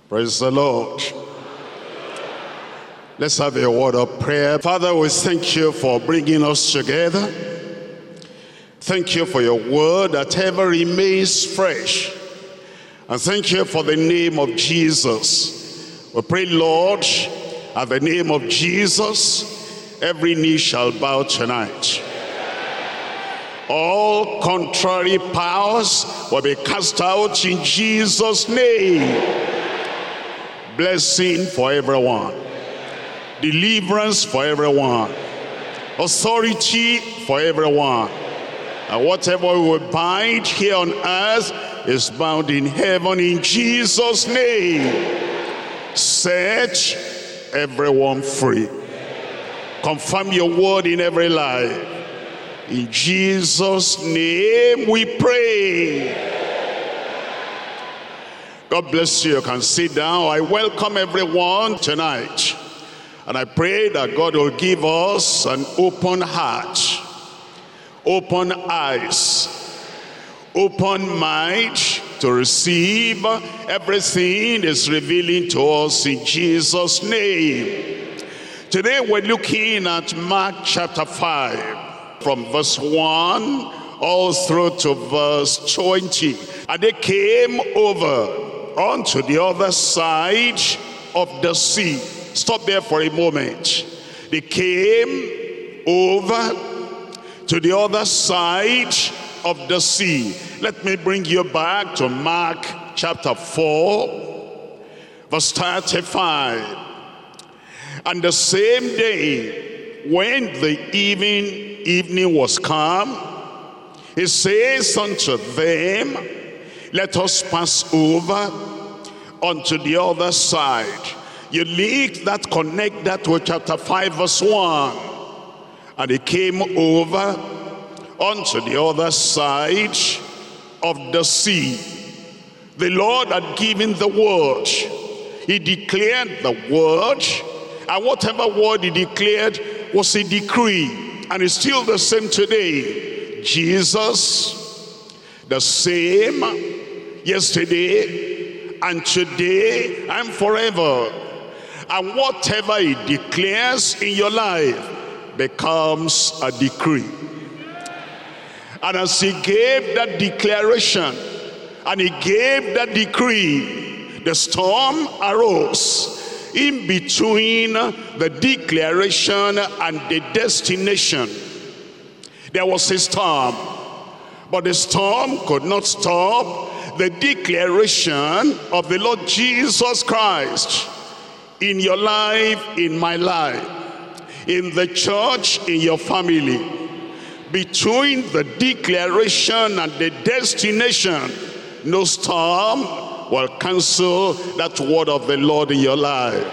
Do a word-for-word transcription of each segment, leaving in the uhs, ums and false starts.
Praise the Lord. Let's have a word of prayer. Father, we thank you for bringing us together. Thank you for your word that ever remains fresh. And thank you for the name of Jesus. We pray, Lord, at the name of Jesus, every knee shall bow tonight. All contrary powers will be cast out in Jesus' name. Blessing for everyone. Deliverance for everyone. Authority for everyone. And whatever we will bind here on earth is bound in heaven in Jesus' name. Set everyone free. Confirm your word in every life. In Jesus' name we pray. God bless you. You can sit down. I welcome everyone tonight. And I pray that God will give us an open heart, open eyes, open mind to receive everything is revealing to us in Jesus' name. Today we're looking at Mark chapter five, from verse one all through to verse twenty. And they came over onto the other side of the sea. Stop there for a moment. They came over to the other side of the sea. Let me bring you back to Mark chapter four, verse thirty-five. And the same day, when the evening, evening was come, he says unto them, let us pass over onto the other side. You link that, connect that with chapter five verse one. And he came over onto the other side of the sea. The Lord had given the word. He declared the word. And whatever word he declared was a decree. And it's still the same today. Jesus, the same yesterday and today and forever. And whatever he declares in your life becomes a decree. And as he gave that declaration and he gave that decree, the storm arose. In between the declaration and the destination, there was a storm. But the storm could not stop the declaration of the Lord Jesus Christ. In your life, in my life, in the church, in your family, between the declaration and the destination, no storm will cancel that word of the Lord in your life.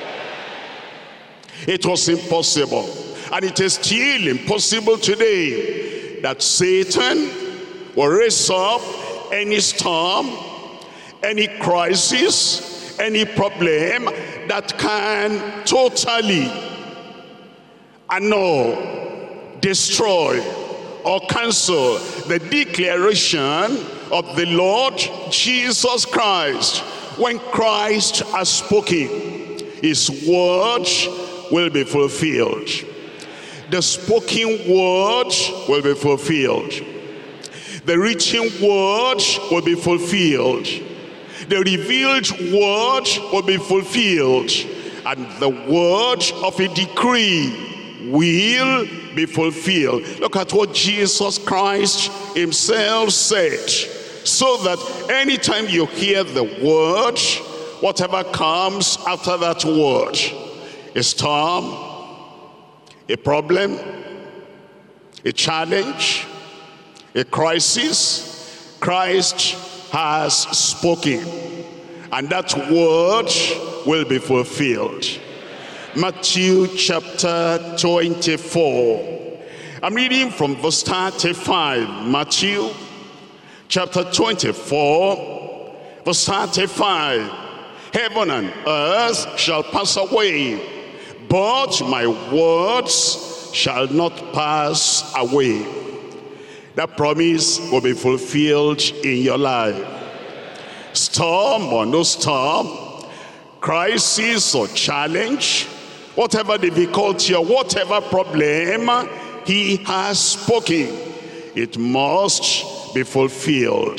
It was impossible, and it is still impossible today, that Satan will raise up any storm, any crisis, any problem that can totally annul, destroy, or cancel the declaration of the Lord Jesus Christ. When Christ has spoken, his word will be fulfilled. The spoken word will be fulfilled. The written word will be fulfilled. The revealed word will be fulfilled, and the word of a decree will be fulfilled. Look at what Jesus Christ himself said, so that anytime you hear the word, whatever comes after that word, a storm, a problem, a challenge, a crisis, Christ has spoken, and that word will be fulfilled. Matthew chapter twenty-four. I'm reading from verse thirty-five. Matthew chapter twenty-four, verse thirty-five. Heaven and earth shall pass away, but my words shall not pass away. That promise will be fulfilled in your life. Storm or no storm, crisis or challenge, whatever difficulty or whatever problem, he has spoken. It must be fulfilled.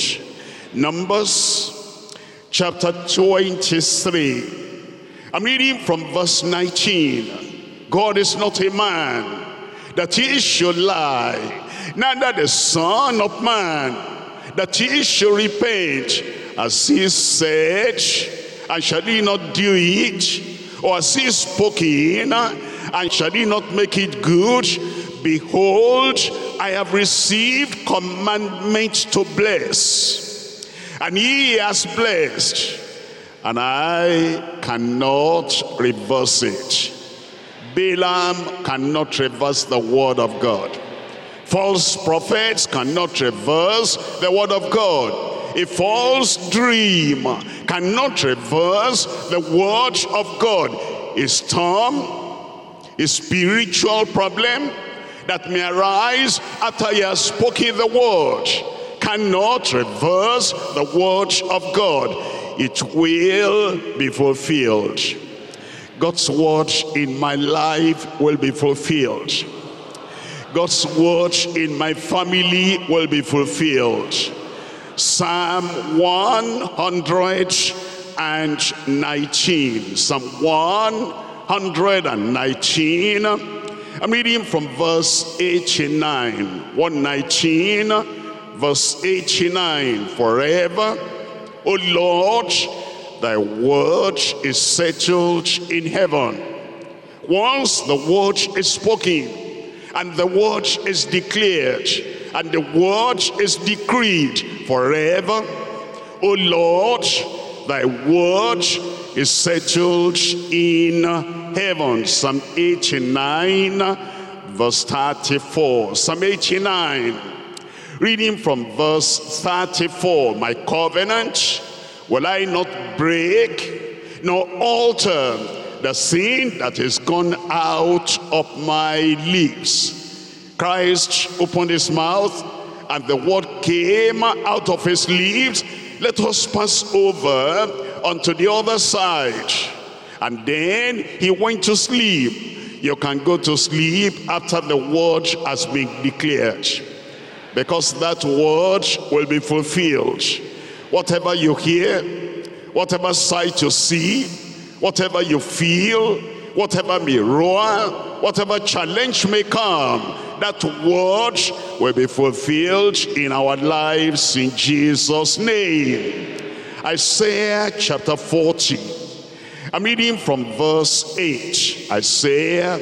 Numbers chapter twenty-three. I'm reading from verse nineteen. God is not a man that he should lie, neither the son of man that he should repent. As he said, and shall he not do it? Or as he spoken, and shall he not make it good? Behold, I have received commandment to bless, and he has blessed, and I cannot reverse it. Balaam cannot reverse the word of God. False prophets cannot reverse the word of God. A false dream cannot reverse the word of God. A storm, a spiritual problem that may arise after he has spoken the word cannot reverse the word of God. It will be fulfilled. God's word in my life will be fulfilled. God's word in my family will be fulfilled. Psalm one hundred nineteen. Psalm one hundred nineteen. I'm reading from verse eighty-nine. one nineteen, verse eighty-nine. Forever, O Lord, thy word is settled in heaven. Once the word is spoken, and the word is declared, and the word is decreed forever, O Lord, thy word is settled in heaven. Psalm eighty-nine, verse thirty-four. Psalm eighty-nine, reading from verse thirty-four. My covenant will I not break, nor alter the sin that is gone out of my lips. Christ opened his mouth, and the word came out of his lips. Let us pass over onto the other side. And then he went to sleep. You can go to sleep after the word has been declared, because that word will be fulfilled. Whatever you hear, whatever sight you see, whatever you feel, whatever may roar, whatever challenge may come, that word will be fulfilled in our lives in Jesus' name. Isaiah chapter forty. I'm reading from verse eight. Isaiah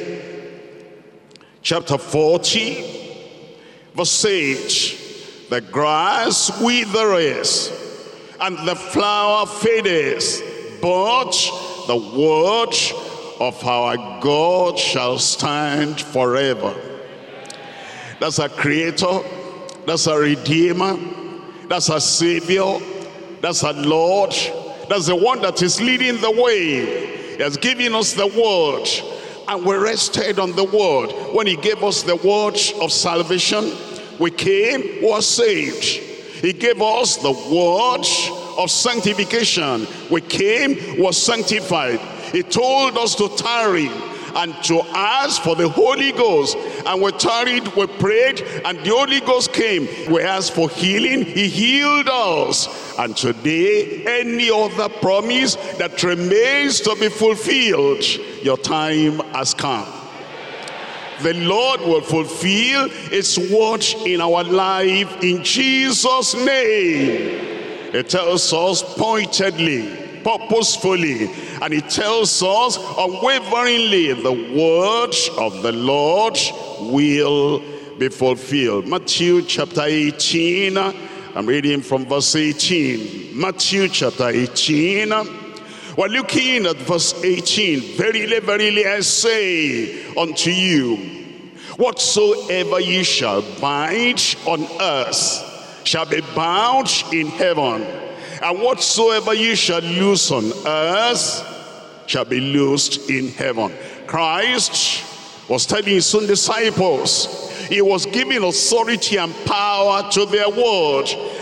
chapter forty, verse eight. The grass withereth, and the flower fadeth, but the word of our God shall stand forever. That's our creator, that's our redeemer, that's our savior, that's our Lord, that's the one that is leading the way. He has given us the word, and we rested on the word. When he gave us the word of salvation, we came, was saved. He gave us the word of sanctification. We came, was sanctified. He told us to tarry and to ask for the Holy Ghost. And we tarried, we prayed, and the Holy Ghost came. We asked for healing, he healed us. And today, any other promise that remains to be fulfilled, your time has come. The Lord will fulfill his word in our life in Jesus' name. It tells us pointedly, purposefully, and it tells us unwaveringly, the word of the Lord will be fulfilled. Matthew chapter eighteen, I'm reading from verse eighteen. Matthew chapter eighteen, we're looking at verse eighteen. Verily, verily, I say unto you, whatsoever ye shall bind on earth shall be bound in heaven, and whatsoever ye shall loose on earth shall be loosed in heaven. Christ was telling his own disciples, he was giving authority and power to their word.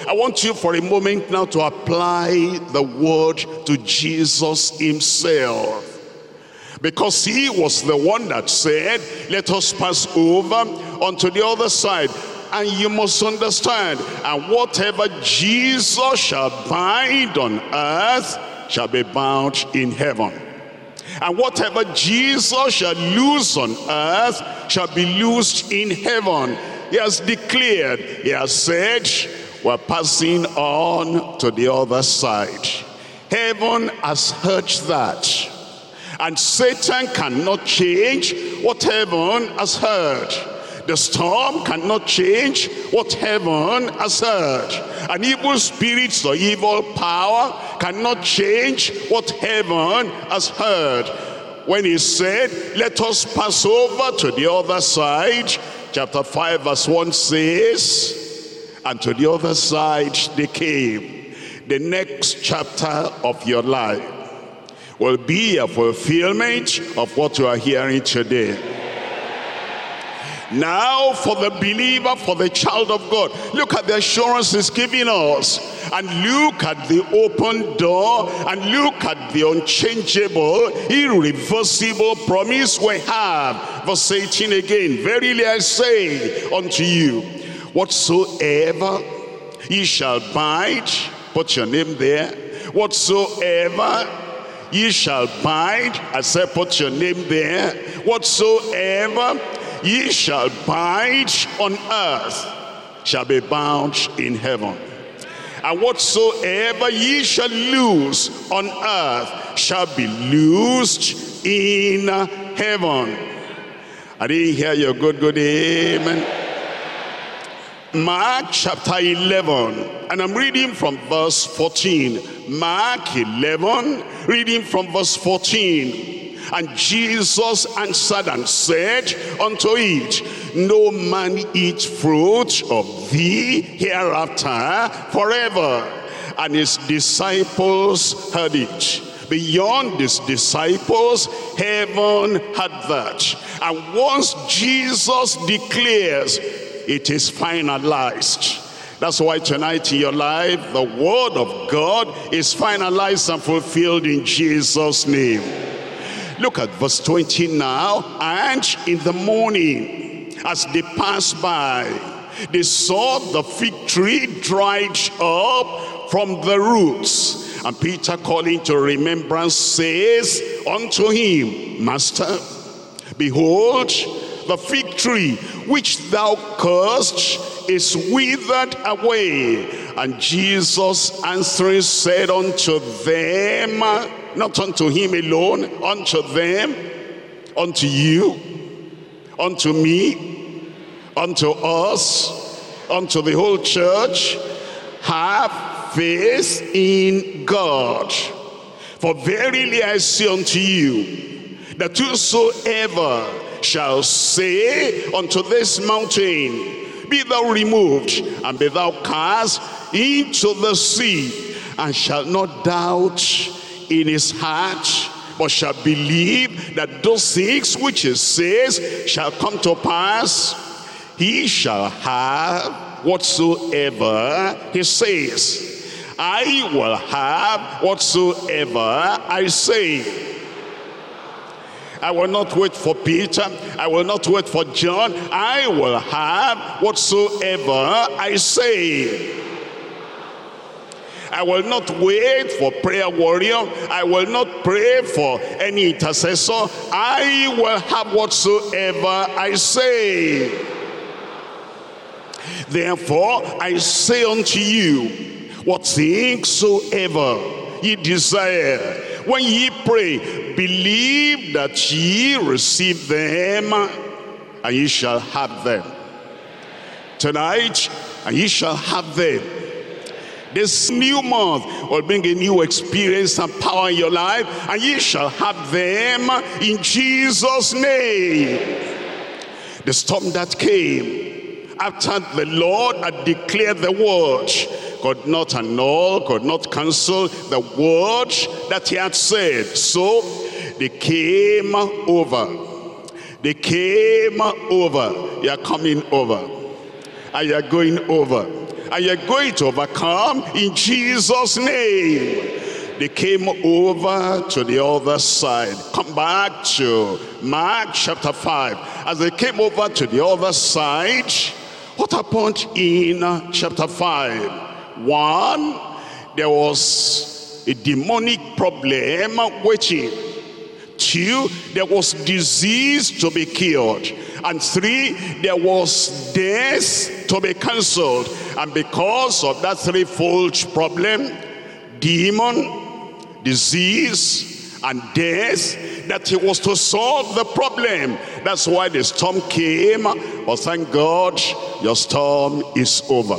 I want you for a moment now to apply the word to Jesus himself. Because he was the one that said, let us pass over onto the other side. And you must understand, and whatever Jesus shall bind on earth shall be bound in heaven. And whatever Jesus shall loose on earth shall be loosed in heaven. He has declared, he has said, we're passing on to the other side. Heaven has heard that. And Satan cannot change what heaven has heard. The storm cannot change what heaven has heard. And evil spirits or evil power cannot change what heaven has heard. When he said, let us pass over to the other side, chapter five verse one says, and to the other side they came. The next chapter of your life will be a fulfillment of what you are hearing today. Now for the believer, for the child of God, look at the assurance he's giving us, and look at the open door, and look at the unchangeable, irreversible promise we have. Verse eighteen again, verily I say unto you, whatsoever ye shall bind, put your name there, whatsoever ye shall bind, I said put your name there, whatsoever ye shall bind on earth shall be bound in heaven. And whatsoever ye shall loose on earth shall be loosed in heaven. I didn't hear your good, good amen. Mark chapter eleven, and I'm reading from verse fourteen. Mark eleven, reading from verse fourteen. And Jesus answered and said unto it, no man eat fruit of thee hereafter forever. And his disciples heard it. Beyond his disciples, heaven had that. And once Jesus declares, it is finalized. That's why tonight in your life, the word of God is finalized and fulfilled in Jesus' name. Look at verse twenty now. And in the morning, as they passed by, they saw the fig tree dried up from the roots. And Peter, calling to remembrance, says unto him, Master, behold, the fig tree which thou cursed is withered away. And Jesus answering said unto them, not unto him alone, unto them, unto you, unto me, unto us, unto the whole church, have faith in God. For verily I say unto you, that whosoever shall say unto this mountain, be thou removed, and be thou cast into the sea, and shall not doubt in his heart, but shall believe that those things which he says shall come to pass, he shall have whatsoever he says. I will have whatsoever I say. I will not wait for Peter. I will not wait for John. I will have whatsoever I say. I will not wait for prayer warrior. I will not pray for any intercessor. I will have whatsoever I say. Therefore I say unto you, what things soever ye desire, when ye pray, believe that ye receive them, and ye shall have them. Tonight, and ye shall have them. This new month will bring a new experience and power in your life, and ye shall have them in Jesus' name. The storm that came after the Lord had declared the word could not annul, could not cancel the word that he had said. So they came over. They came over. You are coming over. And you are going over. and you're going to overcome in Jesus' name. They came over to the other side. Come back to Mark chapter five. As they came over to the other side, what happened in chapter five? One, there was a demonic problem waiting. Two, there was disease to be cured. And three, there was death to be cancelled. And because of that threefold problem, demon, disease, and death, that he was to solve the problem. That's why the storm came. But thank God, your storm is over.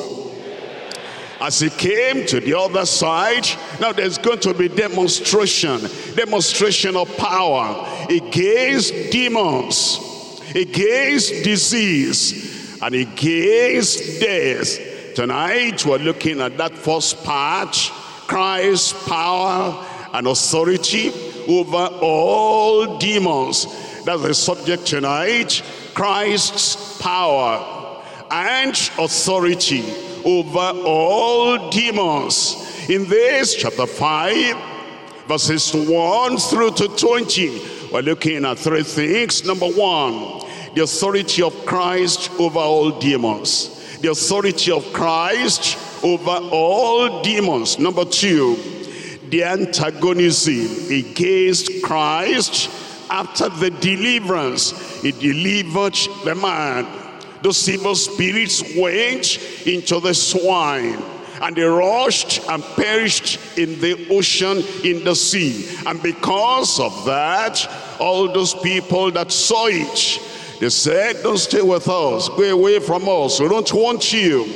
As he came to the other side, now there's going to be demonstration, demonstration of power against demons, against disease, and against death. Tonight we're looking at that first part, Christ's power and authority over all demons. That's the subject tonight, Christ's power and authority over all demons. In this chapter five, verses one through to twenty, we're looking at three things. Number one, the authority of Christ over all demons. The authority of Christ over all demons. Number two, the antagonism against Christ after the deliverance. He delivered the man. Those evil spirits went into the swine, and they rushed and perished in the ocean, in the sea. And because of that, all those people that saw it, they said, don't stay with us, go away from us, we don't want you.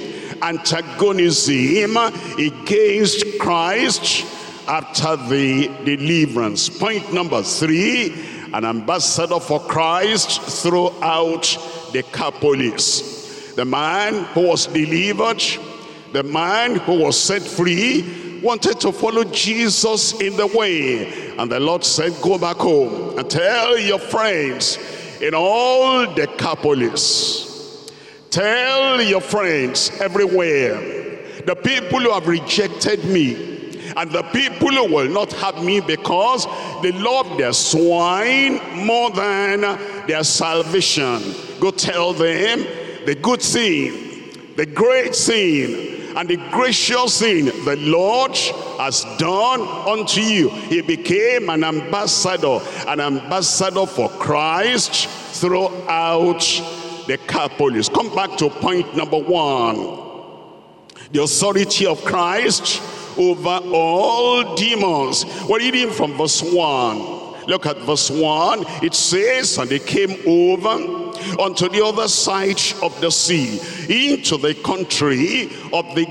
Antagonism against Christ after the deliverance. Point number three, an ambassador for Christ throughout the Decapolis. The man who was delivered, the man who was set free, wanted to follow Jesus in the way. And the Lord said, go back home and tell your friends in all the Decapolis. Tell your friends everywhere, the people who have rejected me, and the people who will not have me because they love their swine more than their salvation. Go tell them the good thing, the great thing, and the gracious thing the Lord has done unto you. He became an ambassador, an ambassador for Christ throughout the Decapolis. Come back to point number one. The authority of Christ over all demons. We're reading from verse one. Look at verse one. It says, and they came over unto the other side of the sea, into the country of the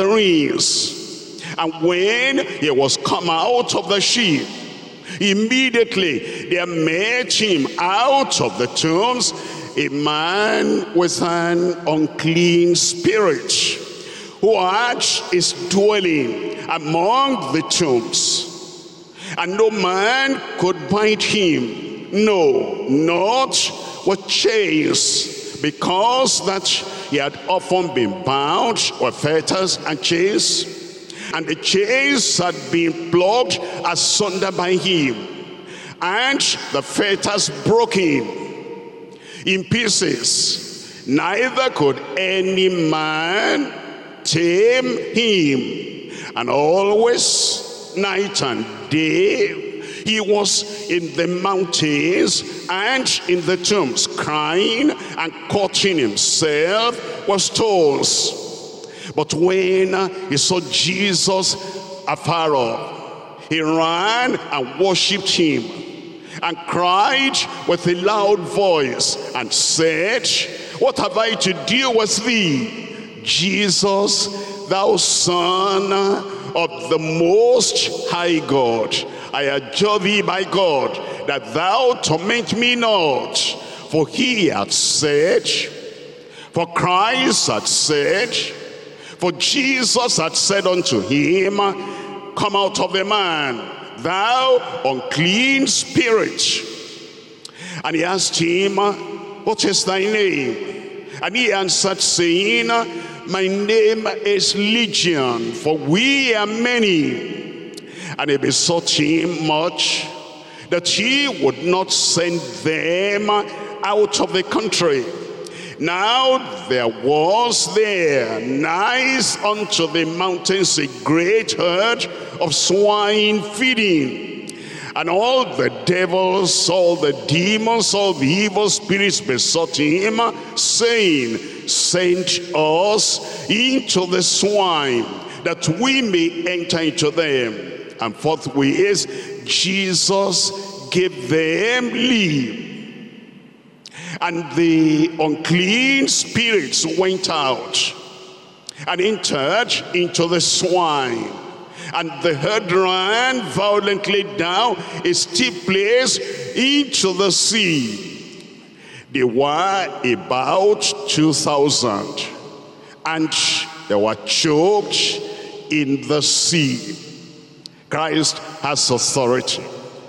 Gadarenes. And when he was come out of the ship, immediately there met him out of the tombs a man with an unclean spirit, who had his dwelling among the tombs, and no man could bind him, no, not with chains, because that he had often been bound with fetters and chains, and the chains had been plucked asunder by him, and the fetters broken in pieces. Neither could any man tame him. And always, night and day, he was in the mountains and in the tombs, crying and cutting himself with stones. But when he saw Jesus afar off, he ran and worshipped him, and cried with a loud voice, and said, what have I to do with thee, Jesus, thou Son of the Most High God? I adjure thee by God, that thou torment me not. For he had said, for Christ had said, for Jesus had said unto him, come out of the man, thou unclean spirit. And he asked him, what is thy name? And he answered, saying, my name is Legion, for we are many. And he besought him much that he would not send them out of the country. Now there was there nigh unto the mountains a great herd of swine feeding. And all the devils, all the demons, all the evil spirits besought him, saying, send us into the swine, that we may enter into them. And forthwith Jesus gave them leave. And the unclean spirits went out and entered into the swine. And the herd ran violently down a steep place into the sea. They were about two thousand, and they were choked in the sea. Christ has authority.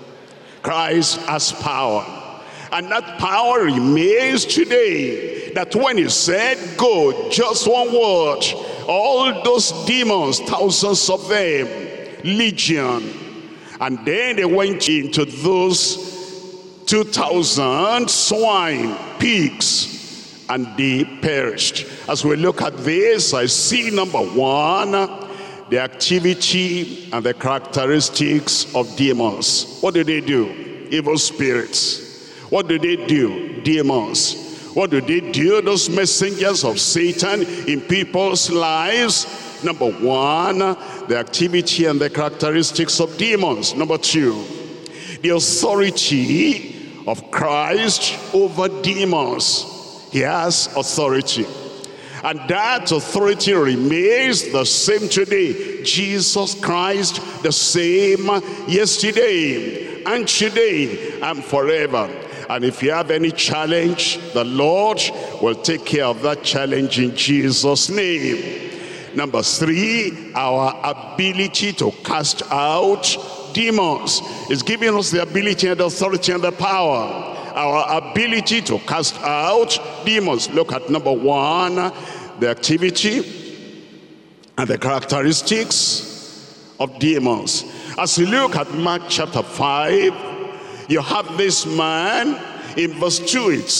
Christ has power. And that power remains today. That when he said, go, just one word, all those demons, thousands of them, legion. And then they went into those two thousand swine, pigs, and they perished. As we look at this, I see number one, the activity and the characteristics of demons. What do they do? Evil spirits. What do they do? Demons. What do they do? Those messengers of Satan in people's lives. Number one, the activity and the characteristics of demons. Number two, the authority of Christ over demons. He has authority. And that authority remains the same today. Jesus Christ, the same yesterday and today and forever. And if you have any challenge, the Lord will take care of that challenge in Jesus' name. Number three, our ability to cast out demons. Is giving us the ability and the authority and the power. Our ability to cast out demons. Look at number one, the activity and the characteristics of demons. As you look at Mark chapter five, you have this man. In verse two it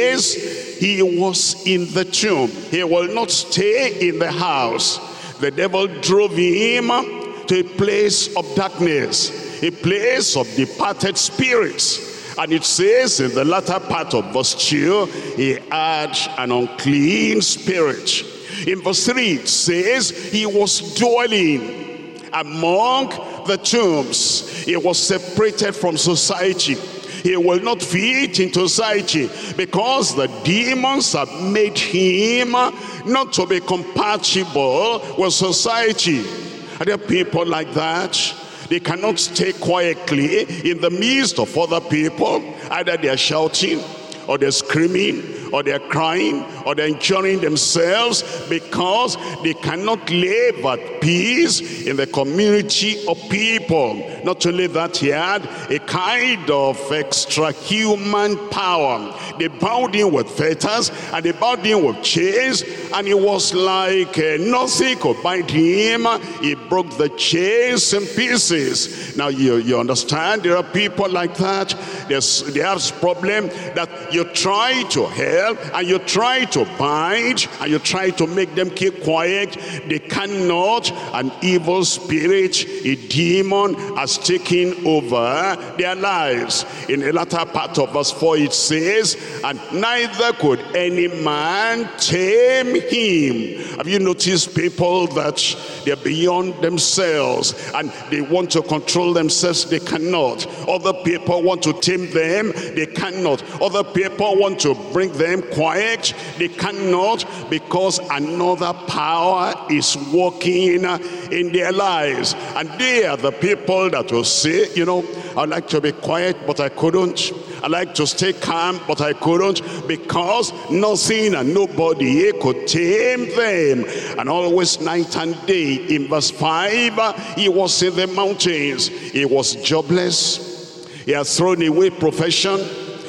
says, he was in the tomb. He will not stay in the house. The devil drove him to a place of darkness, a place of departed spirits. And it says in the latter part of verse two, he had an unclean spirit. In verse three it says, he was dwelling among the tombs. He was separated from society. He will not fit into society because the demons have made him not to be compatible with society. Are there people like that? They cannot stay quietly in the midst of other people. Either they are shouting, or they're screaming, or they're crying, or they're enjoying themselves because they cannot live at peace in the community of people. Not only that, he had a kind of extra human power. They bound him with fetters, and they bound him with chains, and it was like uh, nothing could bind him. He broke the chains in pieces. Now you, you understand, there are people like that. There's, they have this problem that you try to help, and you try to bind, and you try to make them keep quiet. They cannot. An evil spirit, a demon, has taken over their lives. In the latter part of verse four it says, and neither could any man tame him. Have you noticed people that they're beyond themselves and they want to control themselves? They cannot. Other people want to tame them. They cannot. Other people want to bring them quiet. They cannot, because another power is working in their lives. And they are the people that will say, you know, I'd like to be quiet, but I couldn't. I like to stay calm, but I couldn't, because nothing and nobody could tame them. And always night and day. In verse five, he was in the mountains. He was jobless. He had thrown away profession.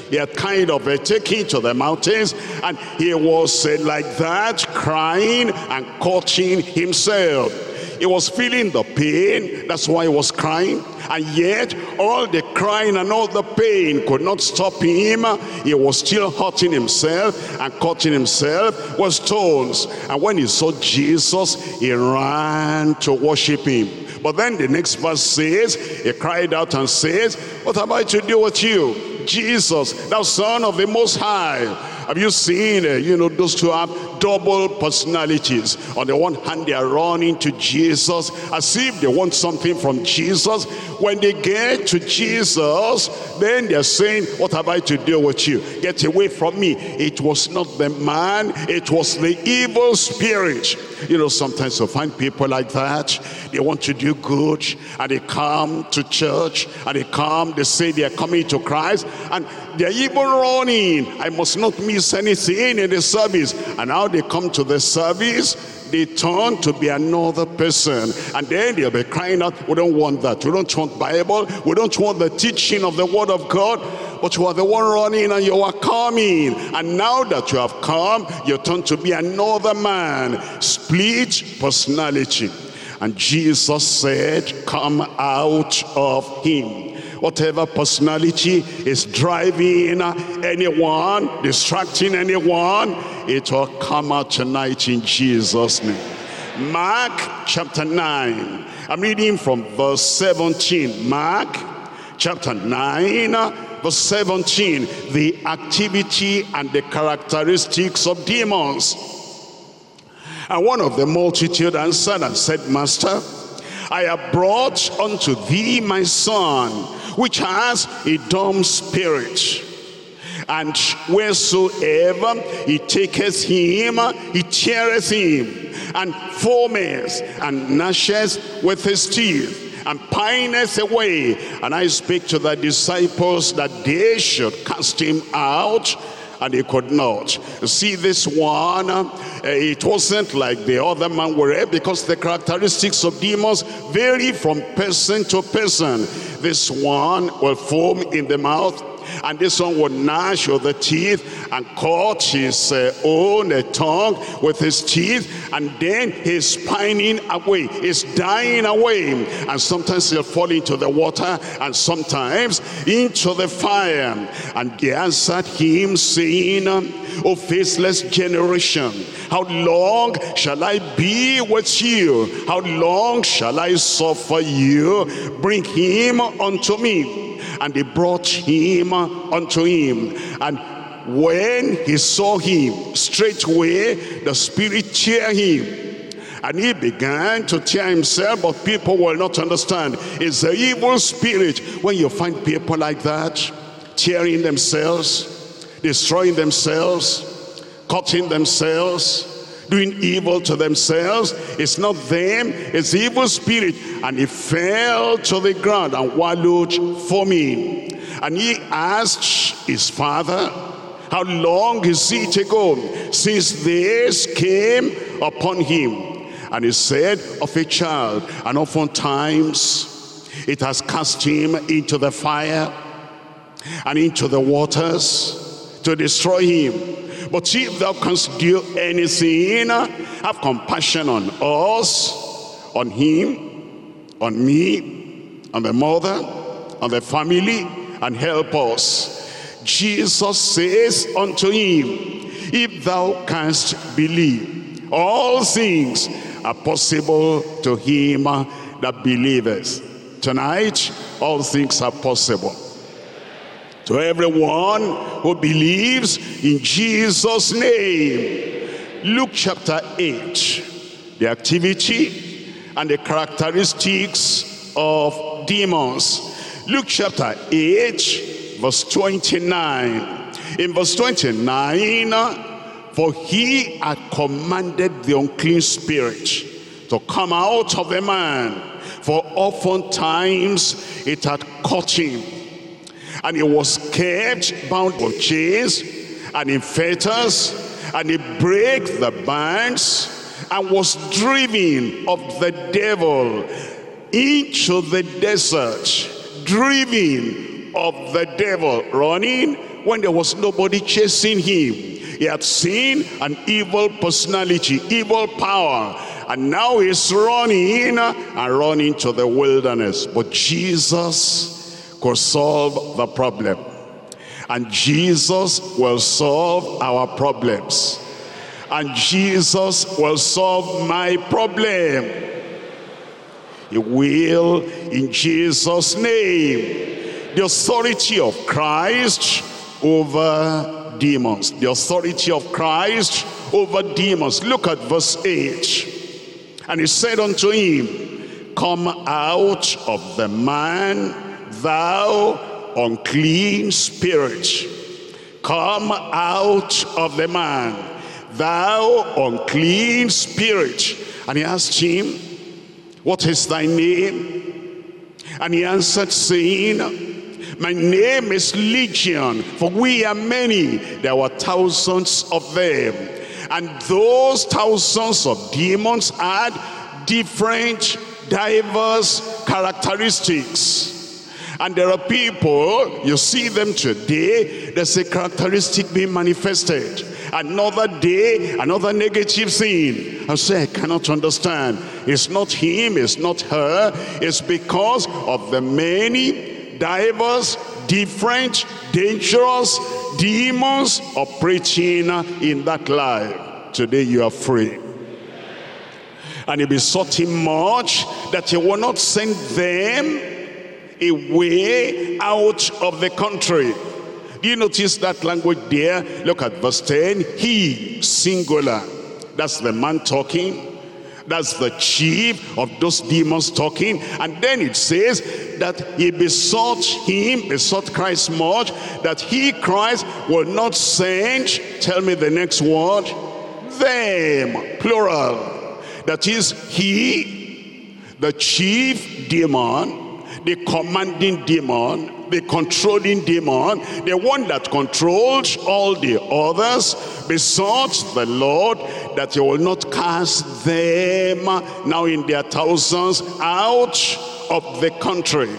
He had kind of uh, taken to the mountains, and he was uh, like that, crying and cutting himself. He was feeling the pain, that's why he was crying. And yet, all the crying and all the pain could not stop him. He was still hurting himself and cutting himself with stones. And when he saw Jesus, he ran to worship him. But then the next verse says, he cried out and says, what have I to do with you, Jesus, thou Son of the Most High? Have you seen, uh, you know, those two have double personalities? On the one hand, they are running to Jesus as if they want something from Jesus. When they get to Jesus, then they're saying, what have I to do with you? Get away from me. It was not the man, it was the evil spirit. You know, sometimes you find people like that. They want to do good, and they come to church, and they come, they say they are coming to Christ, and they're even running. I must not miss anything in the service. And now they come to the service, they turn to be another person, and then they'll be crying out, we don't want that, we don't want Bible, we don't want the teaching of the Word of God. But you are the one running and you are coming, and now that you have come, you turn to be another man. Split personality. And Jesus said, come out of him. Whatever personality is driving anyone, distracting anyone, it will come out tonight in Jesus' name. Mark chapter nine. I'm reading from verse seventeen. Mark chapter nine, verse seventeen. The activity and the characteristics of demons. And one of the multitude answered and said, Master, I have brought unto thee my son, which has a dumb spirit. And wheresoever he taketh him, he teareth him, and foameth, and gnasheth with his teeth, and pineth away. And I spake to the disciples that they should cast him out, and they could not. See, this one, uh, it wasn't like the other man were, because the characteristics of demons vary from person to person. This one will foam in the mouth, and this one will gnash with the teeth and cut his uh, own uh, tongue with his teeth, and then he's pining away, he's dying away. And sometimes he'll fall into the water, and sometimes into the fire. And they answered him, saying, O faithless generation, how long shall I be with you? How long shall I suffer you? Bring him unto me. And they brought him unto him. And when he saw him, straightway the spirit tear him. And he began to tear himself, but people will not understand. It's the evil spirit. When you find people like that, tearing themselves, destroying themselves, cutting themselves, doing evil to themselves, it's not them, it's the evil spirit. And he fell to the ground and wallowed foaming. And he asked his father, how long is it ago since this came upon him? And he said, of a child, and oftentimes it has cast him into the fire and into the waters to destroy him. But if thou canst do anything, have compassion on us, on him, on me, on the mother, on the family, and help us. Jesus says unto him, if thou canst believe, all things are possible to him that believeth. Tonight, all things are possible to everyone who believes in Jesus' name. Luke chapter eight, the activity and the characteristics of demons. Luke chapter eight, verse twenty-nine. In verse twenty-nine, for he had commanded the unclean spirit to come out of the man, for oftentimes it had caught him. And he was kept bound with chains and in fetters, and he brake the bands and was driven of the devil into the desert. Driven of the devil, running when there was nobody chasing him. He had seen an evil personality, evil power, and now he's running and running to the wilderness. But Jesus could solve the problem. And Jesus will solve our problems. And Jesus will solve my problem. He will, in Jesus' name. The authority of Christ over demons. The authority of Christ over demons. Look at verse eight. And he said unto him, come out of the man, thou unclean spirit. Come out of the man, thou unclean spirit. And he asked him, what is thy name? And he answered, saying, my name is Legion, for we are many. There were thousands of them. And those thousands of demons had different, diverse characteristics. And there are people, you see them today, there's a characteristic being manifested. Another day, another negative thing. I say, I cannot understand. It's not him, it's not her. It's because of the many, diverse, different, dangerous demons operating in that life. Today you are free. And he besought him much that he will not send them away out of the country. Do you notice that language there? Look at verse ten. He, singular. That's the man talking. That's the chief of those demons talking. And then it says that he besought him, besought Christ much, that he, Christ, will not send, tell me the next word, them, plural. That is, he, the chief demon, the commanding demon, the controlling demon, the one that controls all the others, besought the Lord that he will not cast them now in their thousands out of the country.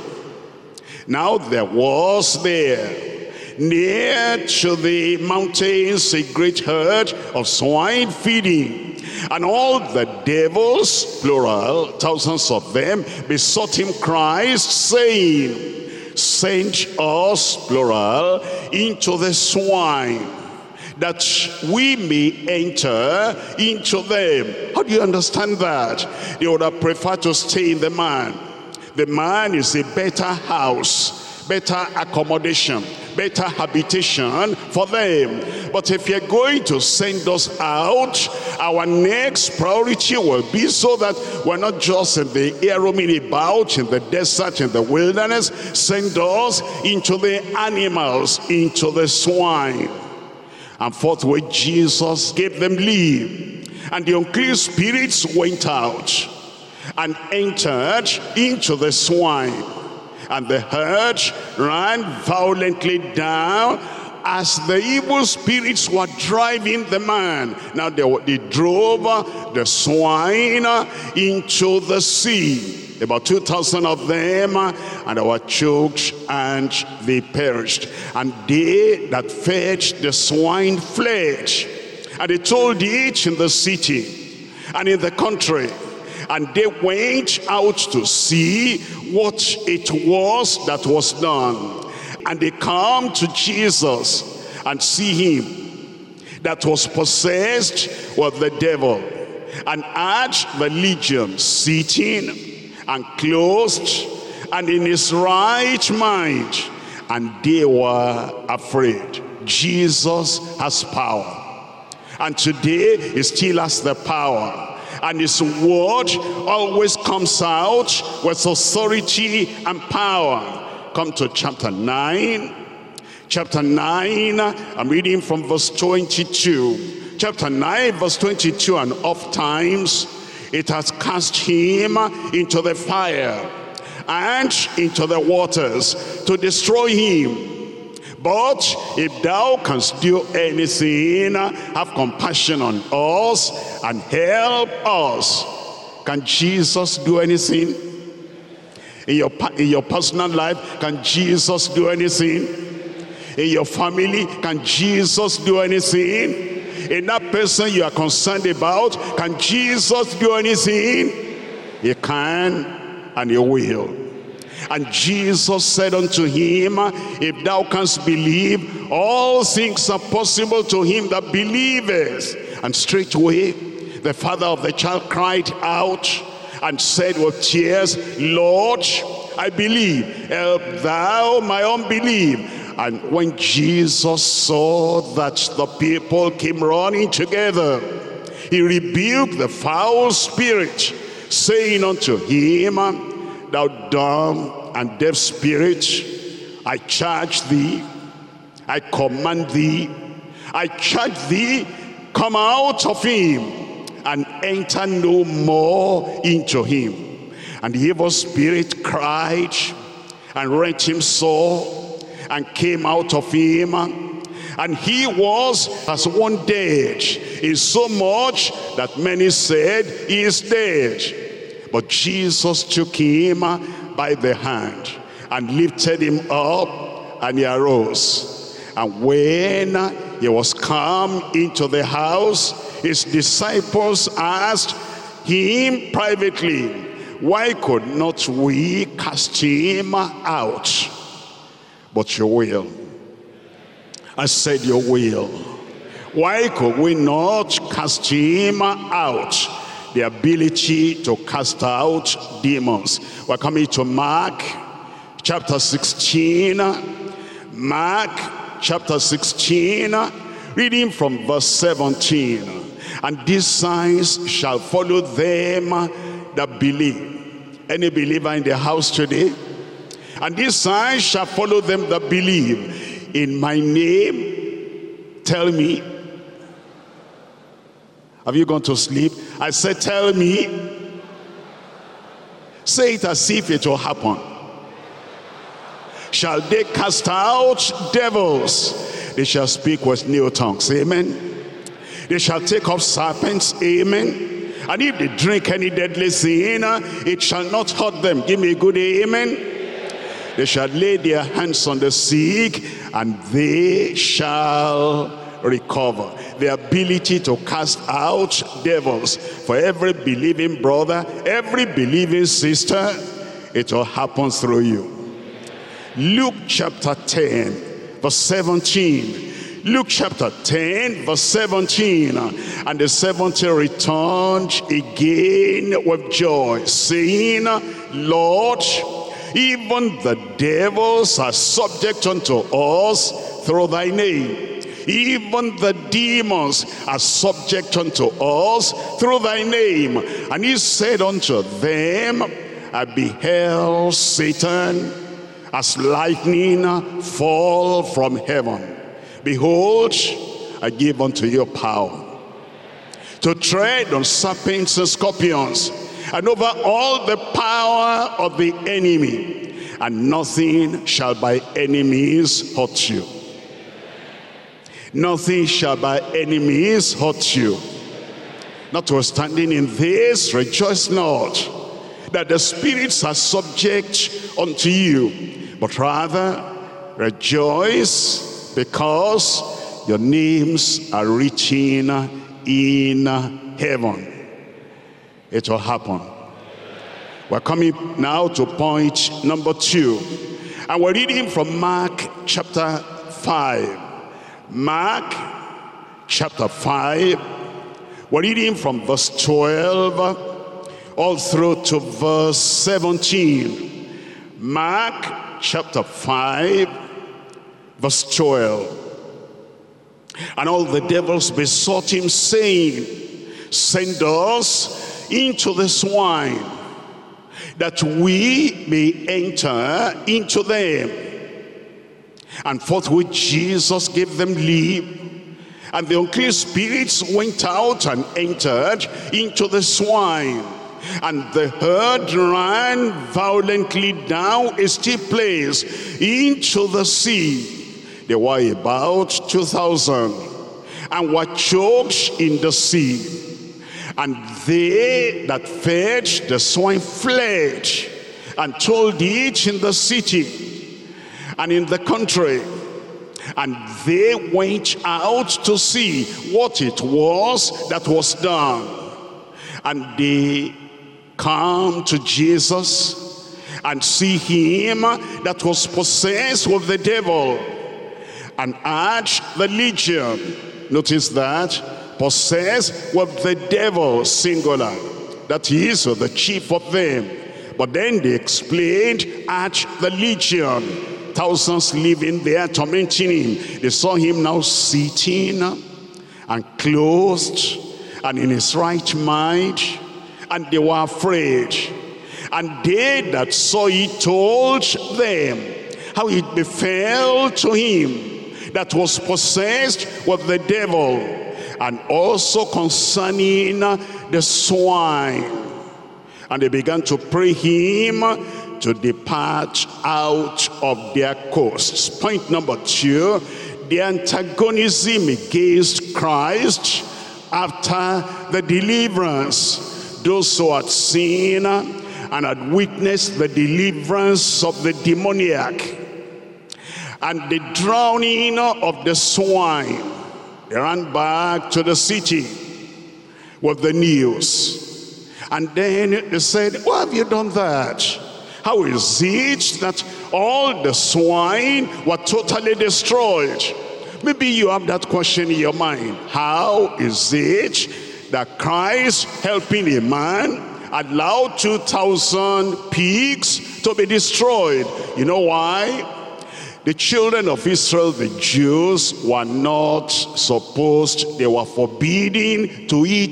Now there was there near to the mountains a great herd of swine feeding. And all the devils, plural, thousands of them, besought him Christ, saying, send us, plural, into the swine, that we may enter into them. How do you understand that? They would have preferred to stay in the man. The man is a better house, better accommodation, better habitation for them. But if you're going to send us out, our next priority will be so that we're not just in the air roaming about in the desert, in the wilderness. Send us into the animals, into the swine. And forthwith Jesus gave them leave. And the unclean spirits went out and entered into the swine. And the herd ran violently down as the evil spirits were driving the man. Now they, they drove the swine into the sea. About two thousand of them, and they were choked and they perished. And they that fed the swine fled. And they told it in the city and in the country. And they went out to see what it was that was done. And they come to Jesus and see him that was possessed with the devil, and had the legion sitting and clothed and in his right mind. And they were afraid. Jesus has power. And today he still has the power. And his word always comes out with authority and power. Come to chapter nine. Chapter nine, I'm reading from verse twenty-two. Chapter nine, verse twenty-two, and oft times it has cast him into the fire and into the waters to destroy him. But if thou canst do anything, have compassion on us and help us. Can Jesus do anything? In your, in your personal life, can Jesus do anything? In your family, can Jesus do anything? In that person you are concerned about, can Jesus do anything? He can, and he will. And Jesus said unto him, if thou canst believe, all things are possible to him that believeth. And straightway the father of the child cried out and said with tears, Lord, I believe, help thou my unbelief. And when Jesus saw that the people came running together, he rebuked the foul spirit, saying unto him, thou dumb and deaf spirit, I charge thee, I command thee, I charge thee, come out of him, and enter no more into him. And the evil spirit cried, and rent him sore, and came out of him, and he was as one dead, in so much that many said, he is dead. But Jesus took him by the hand, and lifted him up, and he arose. And when he was come into the house, his disciples asked him privately, why could not we cast him out? But your will. I said your will. Why could we not cast him out? The ability to cast out demons. We're coming to Mark chapter sixteen. Mark chapter sixteen, reading from verse seventeen. And these signs shall follow them that believe. Any believer in the house today? And these signs shall follow them that believe. In my name, tell me. Have you gone to sleep? I said, tell me. Say it as if it will happen. Shall they cast out devils? They shall speak with new tongues. Amen. They shall take up serpents. Amen. And if they drink any deadly thing, it shall not hurt them. Give me a good amen. They shall lay their hands on the sick, and they shall recover. The ability to cast out devils for every believing brother, every believing sister, it will happen through you. Luke chapter ten, verse seventeen. Luke chapter ten, verse seventeen. And the seventy returned again with joy, saying, Lord, even the devils are subject unto us through thy name. Even the demons are subject unto us through thy name. And he said unto them, I beheld Satan as lightning fall from heaven. Behold, I give unto you power to tread on serpents and scorpions, and over all the power of the enemy, and nothing shall by any means hurt you. Nothing shall by any means hurt you. Notwithstanding in this, rejoice not that the spirits are subject unto you, but rather rejoice because your names are written in heaven. It will happen. We're coming now to point number two. And we're reading from Mark chapter five. Mark chapter five. We're reading from verse twelve all through to verse seventeen. Mark chapter five, verse twelve. And all the devils besought him, saying, send us into the swine, that we may enter into them. And forthwith Jesus gave them leave, and the unclean spirits went out and entered into the swine, and the herd ran violently down a steep place into the sea. There were about two thousand, and were choked in the sea. And they that fed the swine fled, and told it in the city and in the country, And they went out to see what it was that was done. And they come to Jesus and see him that was possessed with the devil, and had the legion. Notice that, possessed with the devil, singular. That is the chief of them. But then they explained, at the legion, thousands living there tormenting him. They saw him now sitting and clothed and in his right mind, and they were afraid. And they that saw it told them how it befell to him that was possessed with the devil, and also concerning the swine. And they began to pray him to depart out of their coasts. Point number two, the antagonism against Christ after the deliverance. Those who had seen and had witnessed the deliverance of the demoniac and the drowning of the swine, they ran back to the city with the news. And then they said, why have you done that? How is it that all the swine were totally destroyed? Maybe you have that question in your mind. How is it that Christ, helping a man, allowed two thousand pigs to be destroyed? You know why? The children of Israel, the Jews, were not supposed, they were forbidden to eat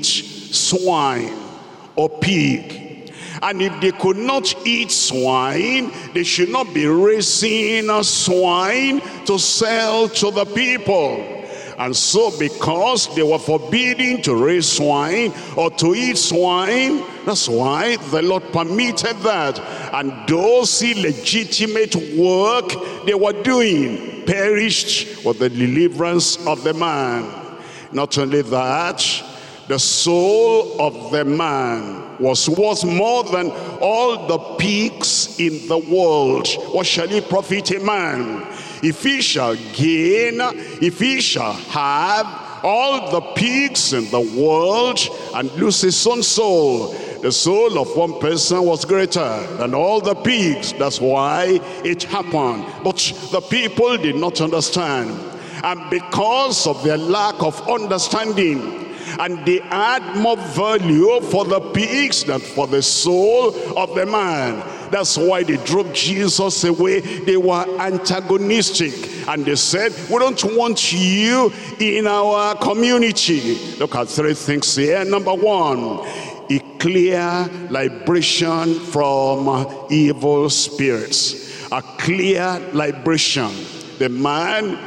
swine or pig. And if they could not eat swine, they should not be raising swine to sell to the people. And so because they were forbidden to raise swine or to eat swine, that's why the Lord permitted that. And those illegitimate work they were doing perished with the deliverance of the man. Not only that, the soul of the man was worth more than all the pigs in the world. What shall it profit a man if he shall gain, if he shall have all the pigs in the world and lose his own soul? The soul of one person was greater than all the pigs. That's why it happened. But the people did not understand. And because of their lack of understanding, and they had more value for the pigs than for the soul of the man. That's why they drove Jesus away. They were antagonistic. And they said, we don't want you in our community. Look at three things here. Number one, a clear liberation from evil spirits. A clear liberation. The man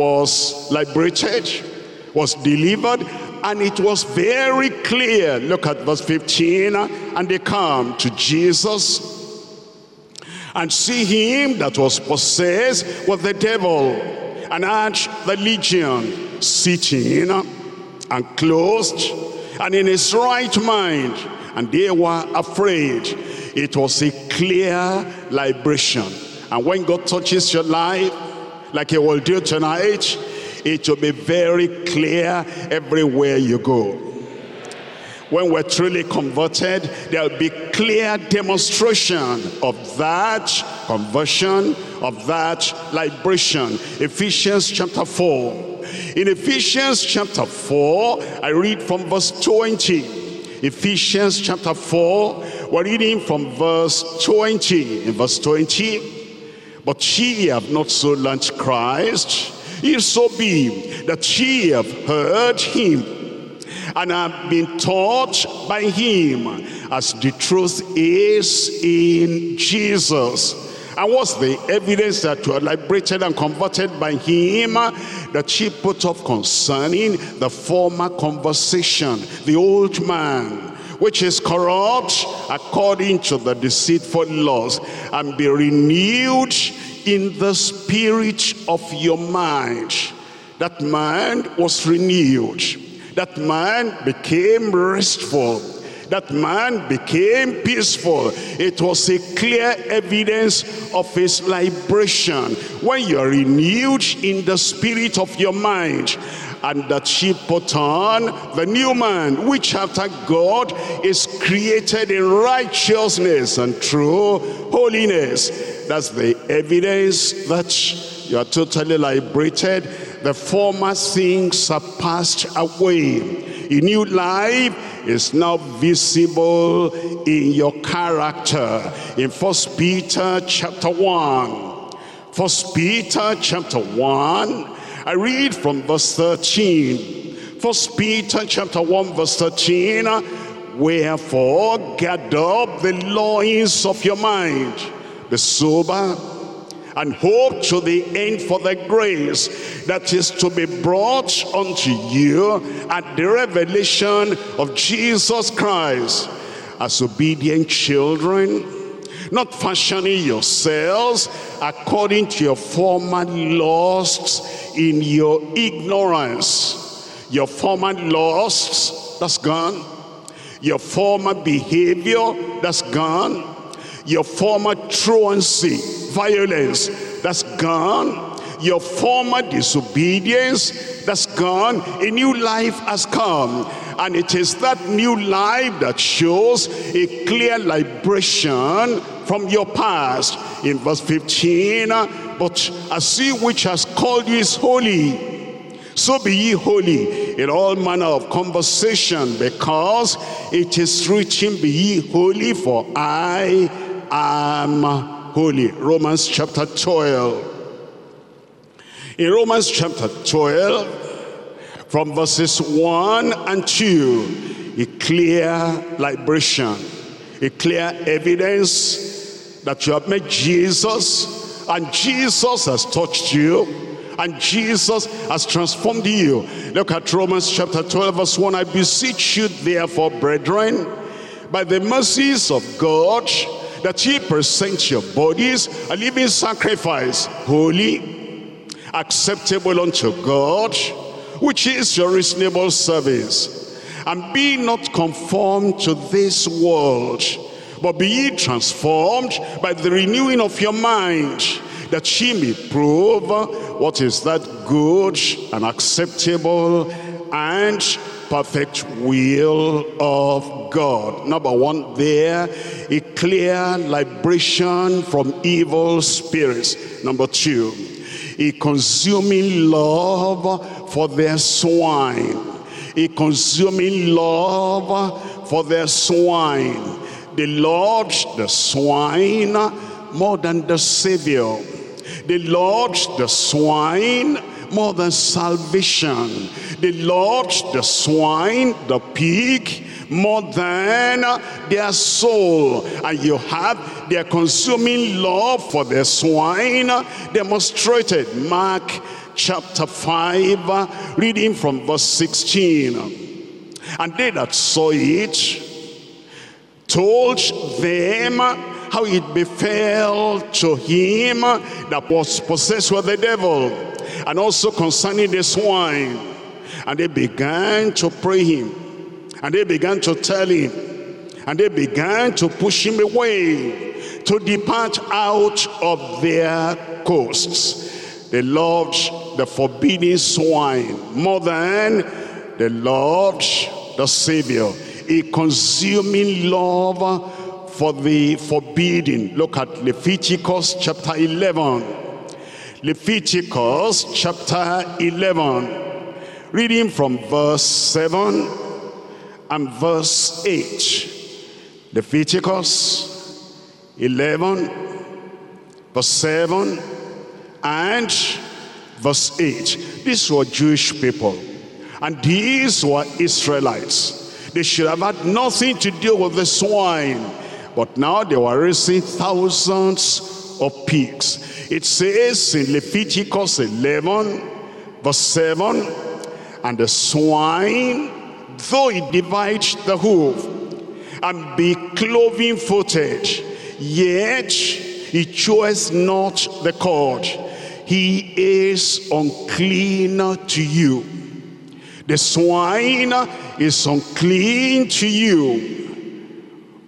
was liberated, was delivered, and it was very clear. Look at verse fifteen. And they come to Jesus and see him that was possessed with the devil, and had the legion, sitting and clothed and in his right mind. And they were afraid. It was a clear liberation. And when God touches your life, like he will do tonight, it will be very clear everywhere you go. When we're truly converted, there'll be clear demonstration of that conversion, of that liberation. Ephesians chapter four. In Ephesians chapter four, I read from verse twenty. Ephesians chapter four, we're reading from verse twenty. In verse twenty, but ye have not so learned Christ, if so be that ye have heard him, and have been taught by him, as the truth is in Jesus. And what's the evidence that you are liberated and converted by him? That ye put off concerning the former conversation, the old man, which is corrupt according to the deceitful laws, and be renewed in the spirit of your mind. That man was renewed. That man became restful. That man became peaceful. It was a clear evidence of his liberation. When you are renewed in the spirit of your mind, and that ye put on the new man, which after God is created in righteousness and true holiness. That's the evidence that you are totally liberated. The former things are passed away. A new life is now visible in your character. In First Peter chapter one. First Peter chapter one. I read from verse thirteen. First Peter chapter one verse thirteen. Wherefore gather up the loins of your mind, be sober, and hope to the end for the grace that is to be brought unto you at the revelation of Jesus Christ. As obedient children, not fashioning yourselves according to your former lusts in your ignorance. Your former lusts, that's gone. Your former behavior, that's gone. Your former truancy, violence, that's gone. Your former disobedience, that's gone. A new life has come. And it is that new life that shows a clear liberation from your past. In verse fifteen, but as he which has called you is holy, so be ye holy in all manner of conversation, because it is written, be ye holy, for I am holy. Romans chapter twelve. In Romans chapter twelve, from verses one and two, a clear liberation, a clear evidence that you have met Jesus, and Jesus has touched you, and Jesus has transformed you. Look at Romans chapter twelve verse one. I beseech you therefore, brethren, by the mercies of God, that ye present your bodies a living sacrifice, holy, acceptable unto God, which is your reasonable service. And be not conformed to this world, but be ye transformed by the renewing of your mind, that ye may prove what is that good and acceptable and perfect will of God. Number one there, a clear liberation from evil spirits. Number two, a consuming love for their swine. A consuming love for their swine. They loved the swine more than the Savior. They loved the swine more than salvation. They loved the swine, the pig, more than their soul. And you have their consuming love for their swine demonstrated. Mark chapter five, reading from verse sixteen. And they that saw it told them how it befell to him that was possessed with the devil, and also concerning the swine. And they began to pray him, and they began to tell him, and they began to push him away to depart out of their coasts. They loved the forbidden swine more than they loved the Savior. A consuming love for the forbidden. Look at Leviticus chapter eleven. Leviticus chapter eleven. Reading from verse seven and verse eight. Leviticus eleven, verse seven and verse eight. These were Jewish people, and these were Israelites. They should have had nothing to do with the swine, but now they were raising thousands of pigs. It says in Leviticus eleven, verse seven, and the swine, though it divides the hoof, and be cloven-footed, yet he cheweth not the cord. He is unclean to you. The swine is unclean to you.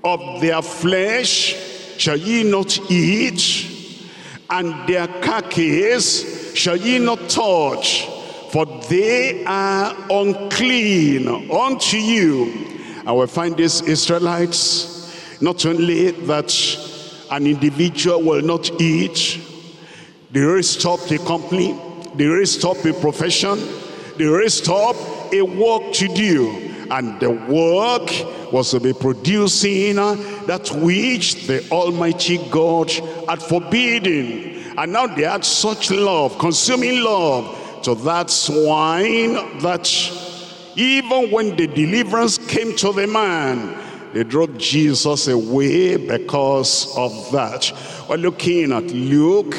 of their flesh shall ye not eat, and their carcass shall ye not touch, for they are unclean unto you. And we find these Israelites, not only that an individual will not eat, they raised up a company, they raised up a profession, they raised up a work to do, and the work was to be producing that which the Almighty God had forbidden. And now they had such love, consuming love, to that swine, that even when the deliverance came to the man, they drove Jesus away because of that. We're looking at Luke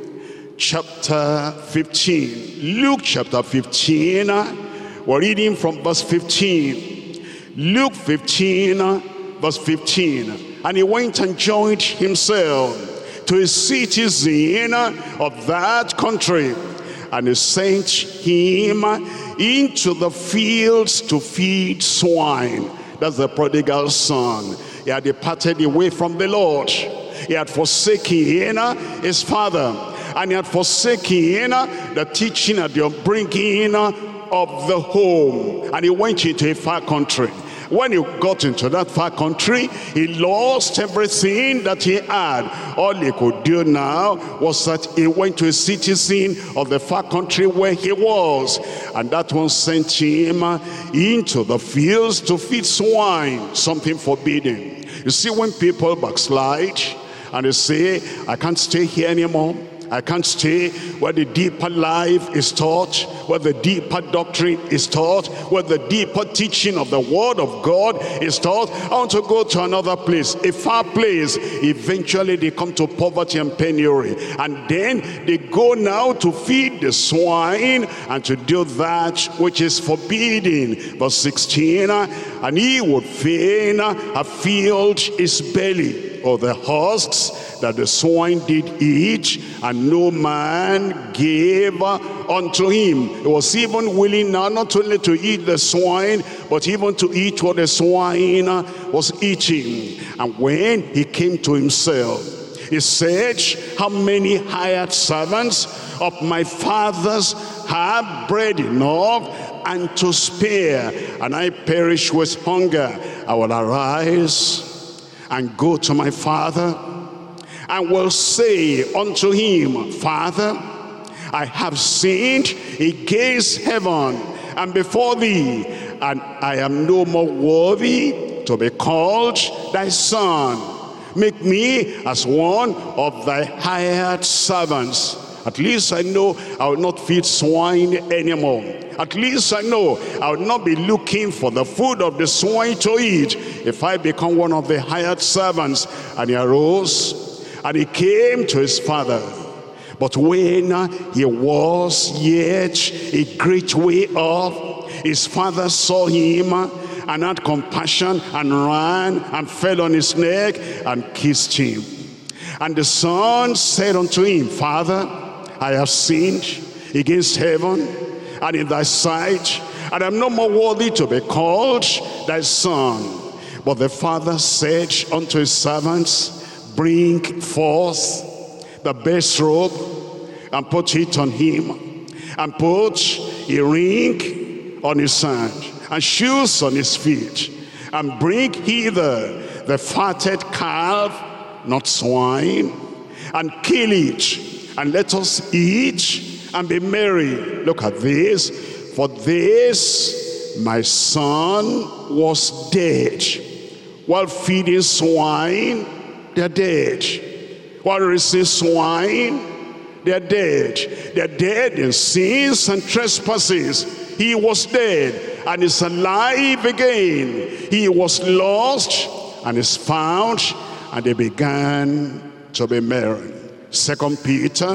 chapter fifteen. Luke chapter fifteen, we're reading from verse fifteen. Luke fifteen, verse fifteen. And he went and joined himself to a citizen of that country, and he sent him into the fields to feed swine. That's the prodigal son. He had departed away from the Lord. He had forsaken his father, and he had forsaken the teaching and the upbringing of the home, and he went into a far country. When he got into that far country, he lost everything that he had. All he could do now was that he went to a citizen of the far country where he was, and that one sent him into the fields to feed swine, something forbidden. You see, when people backslide and they say, I can't stay here anymore, I can't stay where the deeper life is taught, where the deeper doctrine is taught, where the deeper teaching of the word of God is taught. I want to go to another place, a far place. Eventually they come to poverty and penury, and then they go now to feed the swine and to do that which is forbidden. Verse sixteen, and he would fain have filled his belly of the husks that the swine did eat, and no man gave unto him. He was even willing now not only to eat the swine, but even to eat what the swine was eating. And when he came to himself, he said, how many hired servants of my father's have bread enough and to spare, and I perish with hunger? I will arise and go to my father, and will say unto him, Father, I have sinned against heaven and before thee, and I am no more worthy to be called thy son. Make me as one of thy hired servants. At least I know I will not feed swine anymore. At least I know I will not be looking for the food of the swine to eat if I become one of the hired servants. And he arose and he came to his father. But when he was yet a great way off, his father saw him and had compassion and ran and fell on his neck and kissed him. And the son said unto him, Father, I have sinned against heaven and in thy sight, and I am no more worthy to be called thy son. But the father said unto his servants, bring forth the best robe and put it on him, and put a ring on his hand and shoes on his feet, and bring hither the fatted calf, not swine, and kill it, and let us eat and be merry. Look at this. For this my son was dead, while feeding swine, they're dead. While raising swine, they're dead. They're dead in sins and trespasses. He was dead and is alive again. He was lost and is found, and they began to be merry. Second Peter,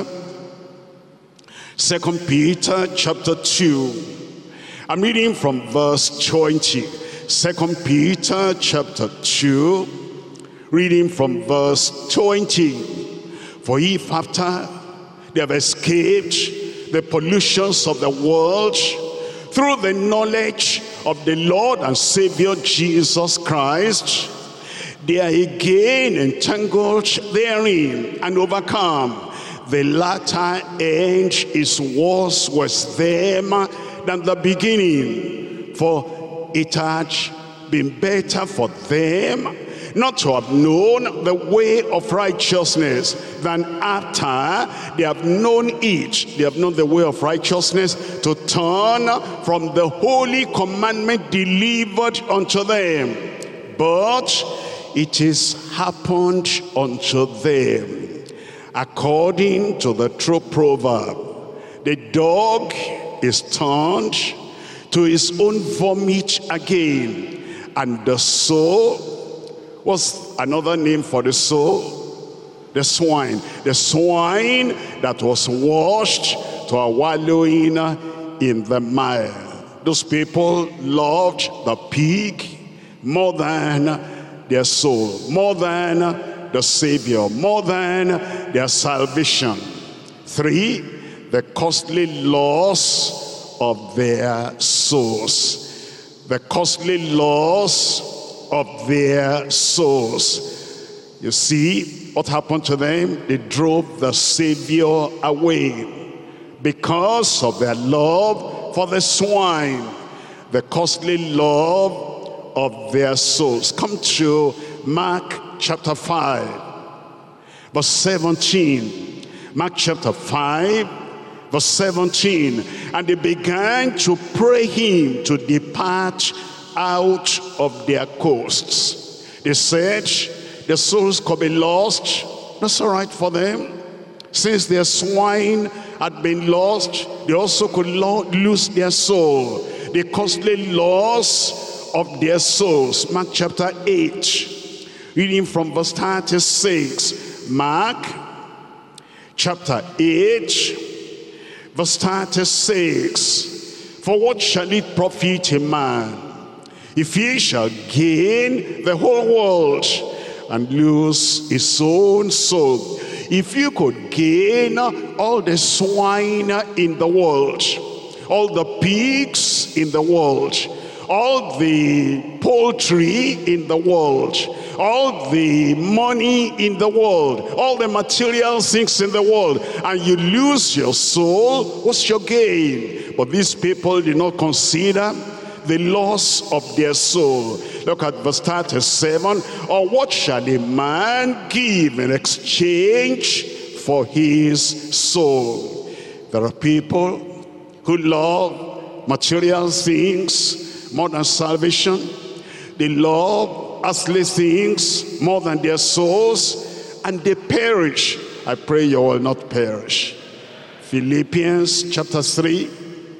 Second Peter chapter two. I'm reading from verse twenty. Second Peter chapter two, reading from verse twenty. For if after they have escaped the pollutions of the world through the knowledge of the Lord and Savior Jesus Christ, They are again entangled therein and overcome. The latter end is worse with them than the beginning. For it had been better for them not to have known the way of righteousness than after they have known it, they have known the way of righteousness, to turn from the holy commandment delivered unto them. But it is happened unto them according to the true proverb, the dog is turned to his own vomit again, and the soul, what's another name for the soul? The swine. The swine that was washed to a wallowing in the mire. Those people loved the pig more than their soul, more than the Savior, more than their salvation. Three, the costly loss of their souls. The costly loss of their souls. You see what happened to them? They drove the Savior away because of their love for the swine. The costly love of their souls. Come to Mark chapter five, verse seventeen. Mark chapter five, verse seventeen. And they began to pray him to depart out of their coasts. They said, their souls could be lost. That's all right for them. Since their swine had been lost, they also could lo lose their soul. The costly loss of their souls. Mark chapter eight, reading from verse thirty-six. Mark chapter eight, verse thirty-six. For what shall it profit a man if he shall gain the whole world and lose his own soul? If you could gain all the swine in the world, all the pigs in the world, all the poultry in the world, all the money in the world, all the material things in the world, and you lose your soul, what's your gain? But these people did not consider the loss of their soul. Look at verse thirty-seven. Or what shall a man give in exchange for his soul? There are people who love material things more than salvation. They love earthly things more than their souls, and they perish. I pray you will not perish. Philippians chapter three.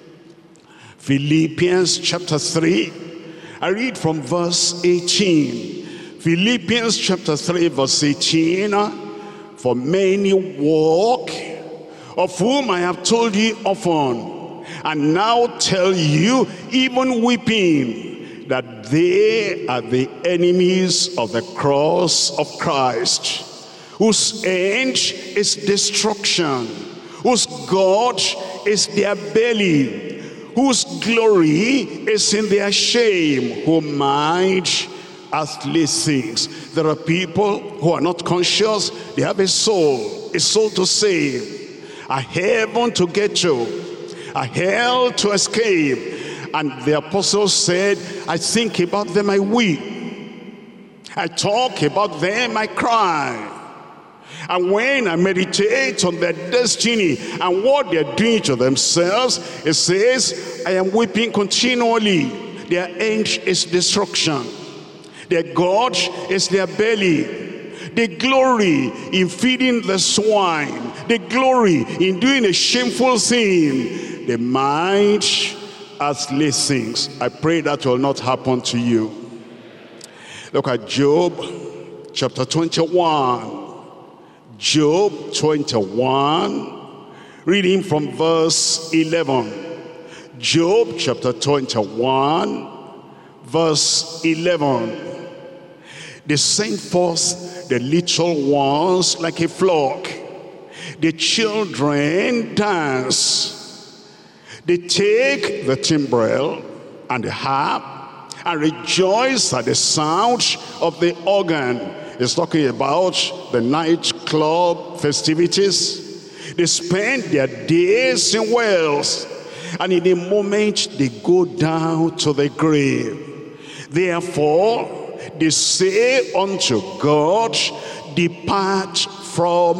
Philippians chapter three. I read from verse eighteen. Philippians chapter three, verse eighteen. For many walk, of whom I have told you often, and now tell you, even weeping, that they are the enemies of the cross of Christ, whose end is destruction, whose God is their belly, whose glory is in their shame, who mind earthly things. There are people who are not conscious. They have a soul, a soul to save, a heaven to get to, a hell to escape. And the apostle said, I think about them, I weep. I talk about them, I cry. And when I meditate on their destiny and what they're doing to themselves, it says, I am weeping continually. Their end is destruction. Their God is their belly. The glory in feeding the swine. The glory in doing a shameful thing. The mind earthly things. I pray that will not happen to you. Look at Job chapter twenty-one. Job twenty-one, reading from verse eleven. Job chapter twenty-one, verse eleven. They send forth the little ones like a flock. The children dance. They take the timbrel and the harp and rejoice at the sound of the organ. He's talking about the nightclub festivities. They spend their days in wells, and in a moment they go down to the grave. Therefore, they say unto God, depart from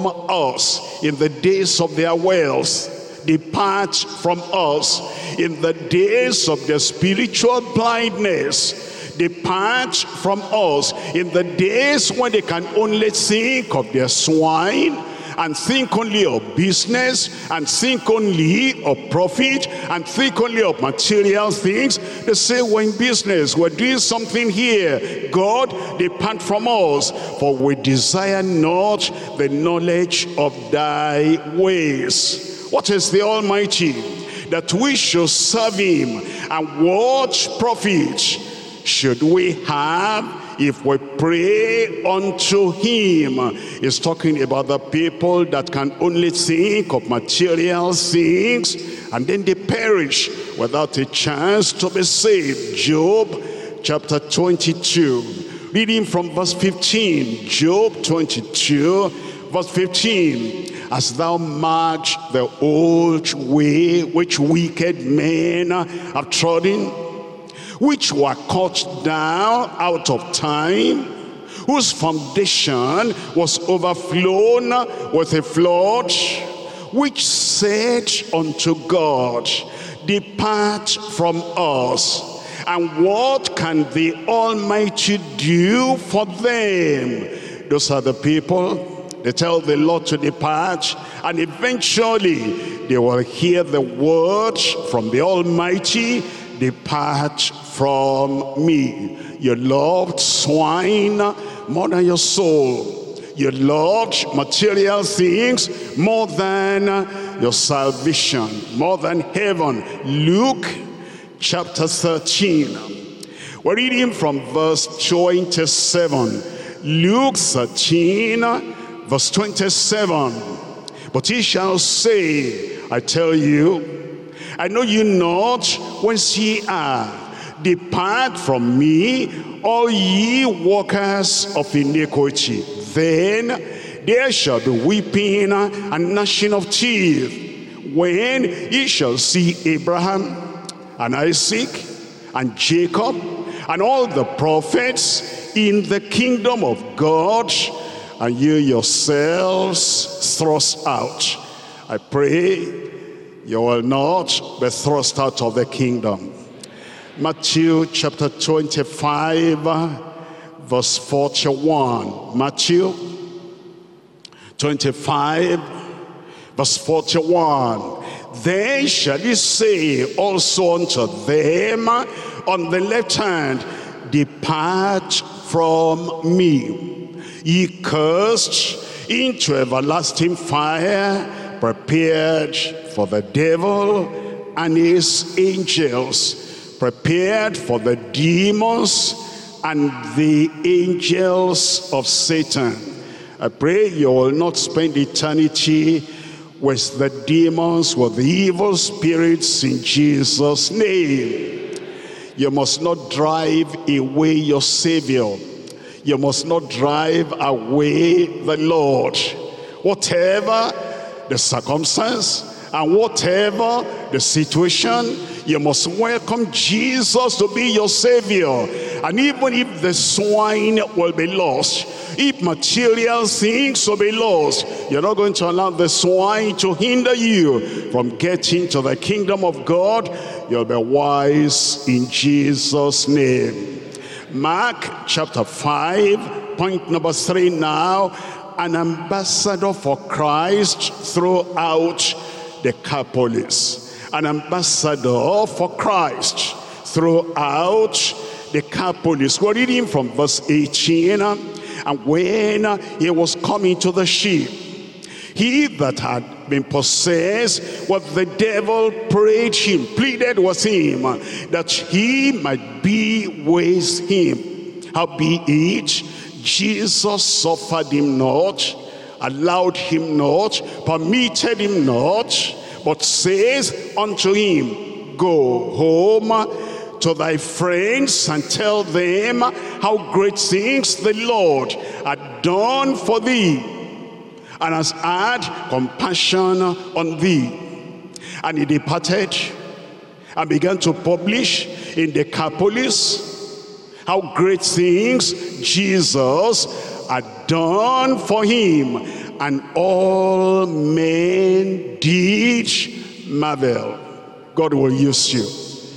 us in the days of their wells. Depart from us in the days of their spiritual blindness. Depart from us in the days when they can only think of their swine, and think only of business, and think only of profit, and think only of material things. They say, we're in business, we're doing something here. God, depart from us, for we desire not the knowledge of thy ways. What is the Almighty? That we should serve him, and what profit should we have if we pray unto him? He's talking about the people that can only think of material things, and then they perish without a chance to be saved. Job chapter twenty-two, reading from verse fifteen. Job twenty-two verse fifteen. As thou marked the old way which wicked men have trodden, which were cut down out of time, whose foundation was overflown with a flood, which said unto God, depart from us. And what can the Almighty do for them? Those are the people. They tell the Lord to depart, and eventually they will hear the word from the Almighty, depart from me. You loved swine more than your soul. You loved material things more than your salvation, more than heaven. Luke chapter thirteen. We're reading from verse twenty-seven. Luke thirteen verse twenty-seven. But he shall say, I tell you, I know you not whence ye are. Depart from me, all ye workers of iniquity. Then there shall be weeping and gnashing of teeth, when ye shall see Abraham and Isaac and Jacob and all the prophets in the kingdom of God, and you yourselves thrust out. I pray you will not be thrust out of the kingdom. Matthew chapter twenty-five verse forty-one. Matthew twenty-five verse forty-one. Then shall he say also unto them on the left hand, depart from me, ye cursed, into everlasting fire, prepared for the devil and his angels. Prepared for the demons and the angels of Satan. I pray you will not spend eternity with the demons, with the evil spirits, in Jesus' name. You must not drive away your Savior. You must not drive away the Lord. Whatever the circumstance and whatever the situation, you must welcome Jesus to be your Savior. And even if the swine will be lost, if material things will be lost, you're not going to allow the swine to hinder you from getting to the kingdom of God. You'll be wise in Jesus' name. Mark chapter five, point number three now. An ambassador for Christ throughout Decapolis. An ambassador for Christ throughout Decapolis. We're reading from verse eighteen. And when he was coming to the ship, he that had been possessed with the devil prayed him, pleaded with him, that he might be with him. Howbeit, Jesus suffered him not, allowed him not, permitted him not, but says unto him, go home to to thy friends and tell them how great things the Lord had done for thee, and has had compassion on thee. And he departed and began to publish in Decapolis how great things Jesus had done for him, and all men did marvel. God will use you.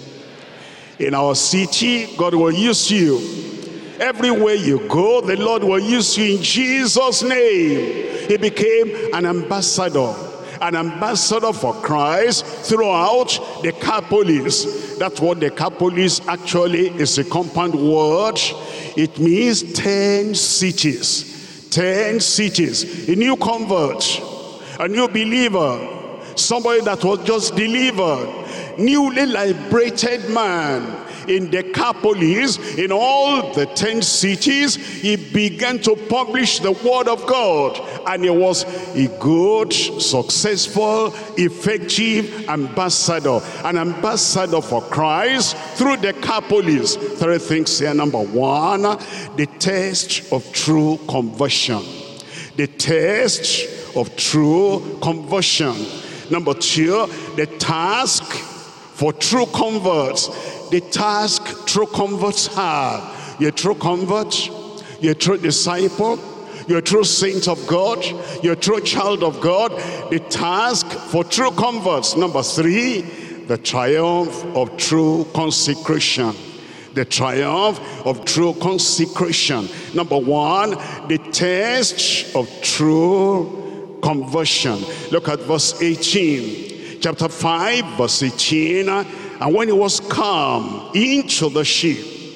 In our city, God will use you. Everywhere you go, the Lord will use you in Jesus' name. He became an ambassador, an ambassador for Christ throughout Decapolis. That's what Decapolis actually is, a compound word. It means ten cities. Ten cities. A new convert, a new believer, somebody that was just delivered, newly liberated man. In Decapolis, in all the ten cities, he began to publish the word of God, and he was a good, successful, effective ambassador, an ambassador for Christ through Decapolis. Three things here. Number one, the test of true conversion. The test of true conversion. Number two, the task for true converts. The task true converts have. You're a true convert, you're a true disciple, you're a true saint of God, you're a true child of God. The task for true converts. Number three, the triumph of true consecration. The triumph of true consecration. Number one, the test of true conversion. Look at verse eighteen. Chapter five, verse eighteen. And when he was come into the ship,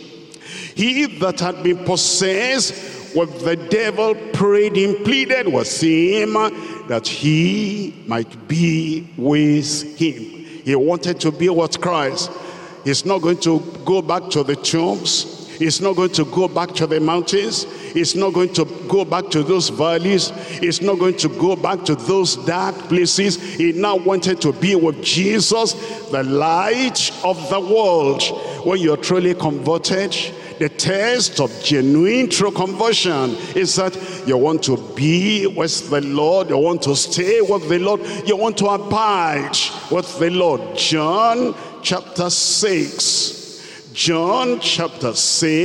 he that had been possessed with the devil prayed him, pleaded with him, that he might be with him. He wanted to be with Christ. He's not going to go back to the tombs. He's not going to go back to the mountains. He's not going to go back to those valleys. He's not going to go back to those dark places. He now wanted to be with Jesus, the light of the world. When you're truly converted, the test of genuine true conversion is that you want to be with the Lord. You want to stay with the Lord. You want to abide with the Lord. John chapter six. John chapter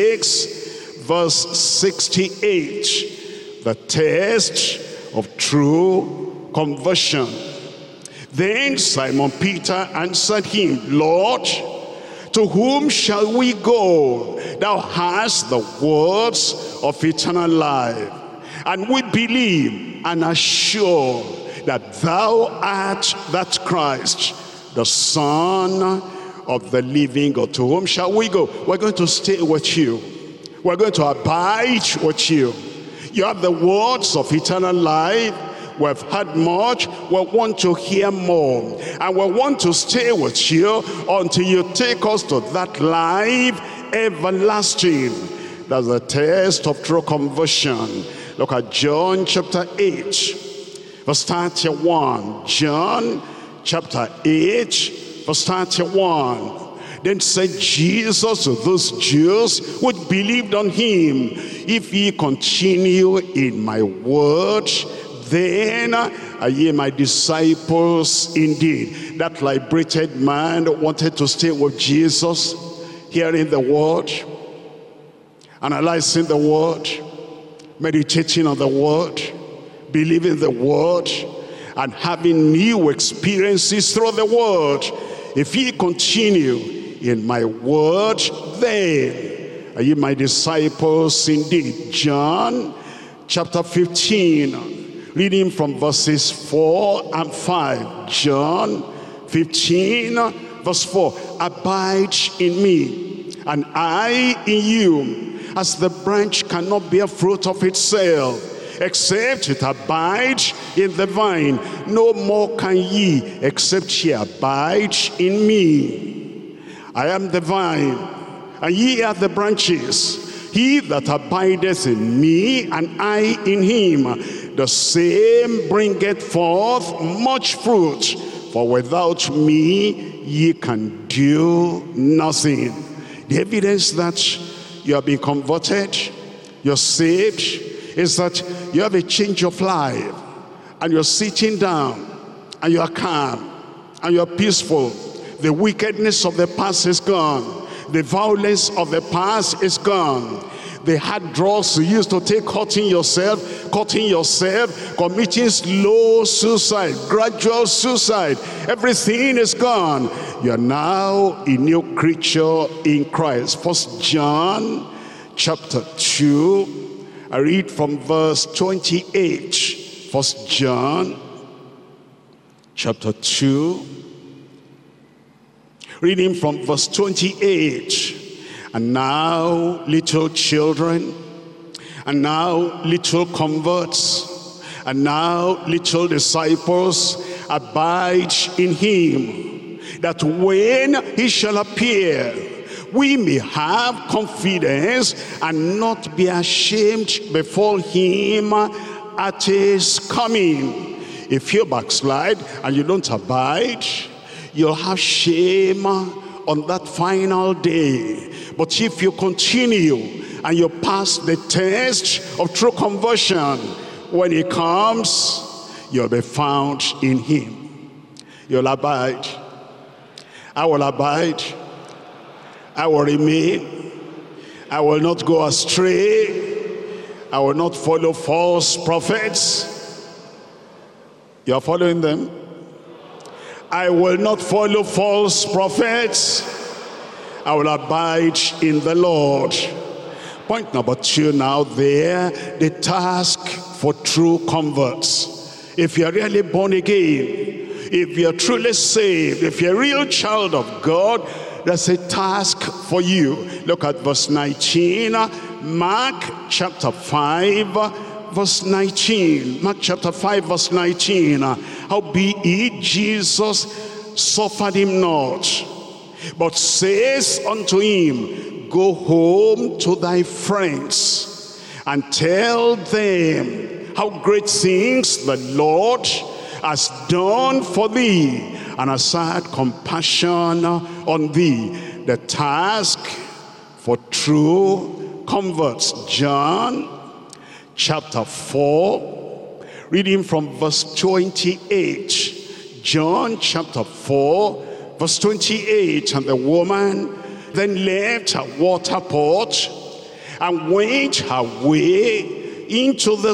six, verse sixty-eight. The test of true conversion. Then Simon Peter answered him, Lord, to whom shall we go? Thou hast the words of eternal life, and we believe and are sure that thou art that Christ, the Son of the living God. To whom shall we go? We're going to stay with you. We're going to abide with you. You have the words of eternal life. We've heard much. We want to hear more. And we want to stay with you until you take us to that life everlasting. That's the test of true conversion. Look at John chapter eight, verse thirty-one. John chapter eight, verse thirty-one. Then said Jesus to those Jews which believed on him, if ye continue in my word, then are ye my disciples indeed. That liberated man wanted to stay with Jesus, hearing the word, analyzing the word, meditating on the word, believing the word, and having new experiences through the word. If ye continue in my word, then are ye my disciples indeed. John chapter fifteen, reading from verses four and five. John fifteen, verse four. Abide in me, and I in you, as the branch cannot bear fruit of itself, except it abide in the vine. No more can ye, except ye abide in me. I am the vine, and ye are the branches. He that abideth in me, and I in him, the same bringeth forth much fruit. For without me ye can do nothing. The evidence that you have been converted, you're saved, is that you have a change of life, and you're sitting down, and you are calm, and you are peaceful. The wickedness of the past is gone. The violence of the past is gone. The hard drugs you used to take, cutting yourself, cutting yourself, committing slow suicide, gradual suicide, everything is gone. You are now a new creature in Christ. First John chapter two, I read from verse twenty-eight. First John chapter two, reading from verse twenty-eight. And now, little children, and now little converts, and now little disciples, abide in him, that when he shall appear, we may have confidence and not be ashamed before him at his coming. If you backslide and you don't abide, you'll have shame on that final day. But if you continue and you pass the test of true conversion, when he comes, you'll be found in him. You'll abide. I will abide. I will remain. I will not go astray. I will not follow false prophets. You are following them? I will not follow false prophets. I will abide in the Lord. Point number two now there, the task for true converts. If you're really born again, if you're truly saved, if you're a real child of God, there's a task for you. Look at verse nineteen, Mark chapter five, verse nineteen. Mark chapter five, verse nineteen. Howbeit Jesus suffered him not, but says unto him, go home to thy friends, and tell them how great things the Lord has done for thee, and has had compassion on thee. The task for true converts. John chapter four, reading from verse twenty-eight. John chapter four, verse twenty-eight. And the woman then left her water pot and went her way into the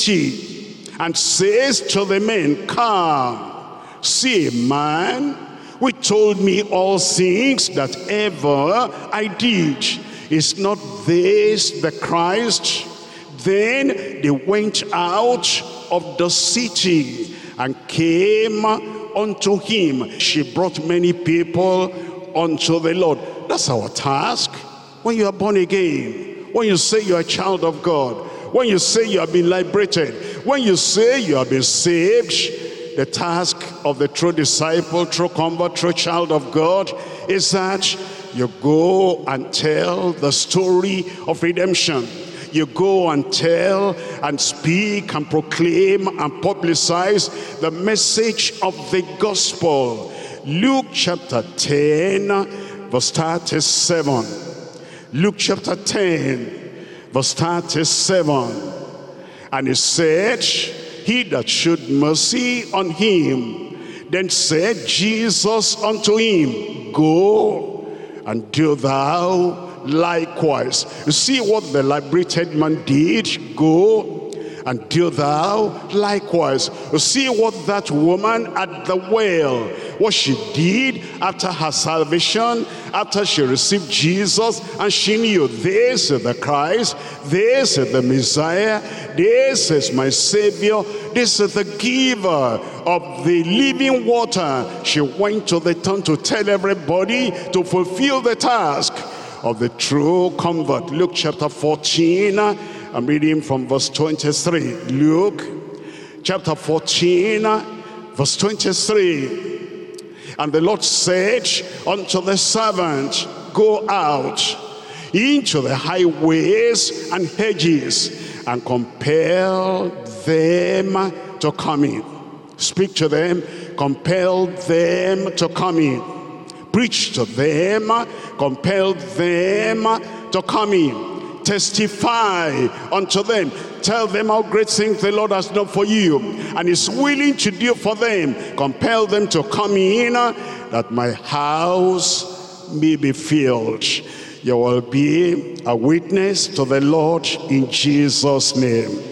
city, and says to the men, come, see a man which told me all things that ever I did. Is not this the Christ? Then they went out of the city and came unto him. She brought many people unto the Lord. That's our task. When you are born again, when you say you are a child of God, when you say you have been liberated, when you say you have been saved, the task of the true disciple, true convert, true child of God is that you go and tell the story of redemption. You go and tell and speak and proclaim and publicize the message of the gospel. Luke chapter ten, verse thirty-seven. Luke chapter ten, verse thirty-seven. And he said, he that showed mercy on him, then said Jesus unto him, go and do thou likewise. You see what the liberated man did? Go and do thou likewise. You see what that woman at the well, what she did after her salvation, after she received Jesus, and she knew this is the Christ, this is the Messiah, this is my Savior, this is the giver of the living water. She went to the town to tell everybody, to fulfill the task of the true convert. Luke chapter fourteen, I'm reading from verse twenty-three. Luke chapter fourteen, verse twenty-three. And the Lord said unto the servant, go out into the highways and hedges, and compel them to come in. Speak to them, compel them to come in. preach to them, compel them to come in, testify unto them, tell them how great things the Lord has done for you and is willing to do for them. Compel them to come in, that my house may be filled. You will be a witness to the Lord in Jesus' name.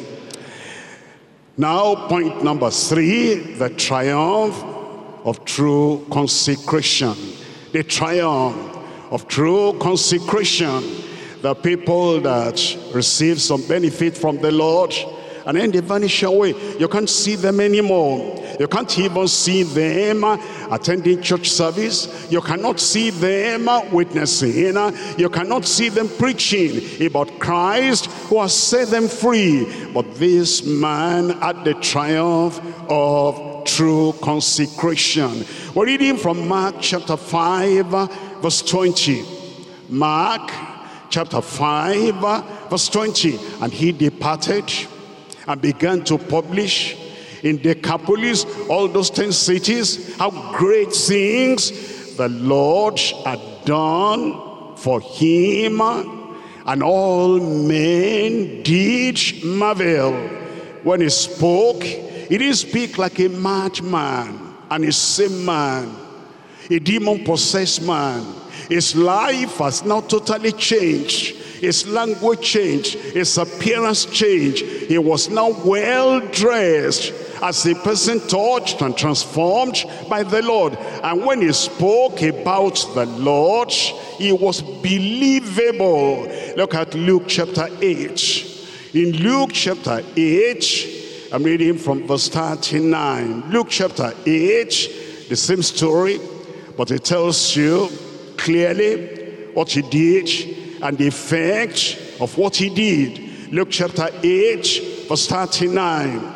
Now, point number three, the triumph of true consecration. The triumph of true consecration. The people that receive some benefit from the Lord, and then they vanish away. You can't see them anymore. You can't even see them attending church service. You cannot see them witnessing. You cannot see them preaching about Christ who has set them free. But this man had the triumph of true consecration. We're reading from Mark chapter five, verse twenty. Mark chapter five, verse twenty. And he departed and began to publish in Decapolis, all those ten cities, how great things the Lord had done for him, and all men did marvel. When he spoke, he didn't speak like a madman, and a same man, a demon-possessed man. His life has now totally changed. His language changed. His appearance changed. He was now well dressed as a person touched and transformed by the Lord. And when he spoke about the Lord, he was believable. Look at Luke chapter eight. In Luke chapter eight, I'm reading from verse thirty-nine. Luke chapter eight, the same story, but it tells you clearly what he did and the effect of what he did. Luke chapter eight, verse thirty-nine.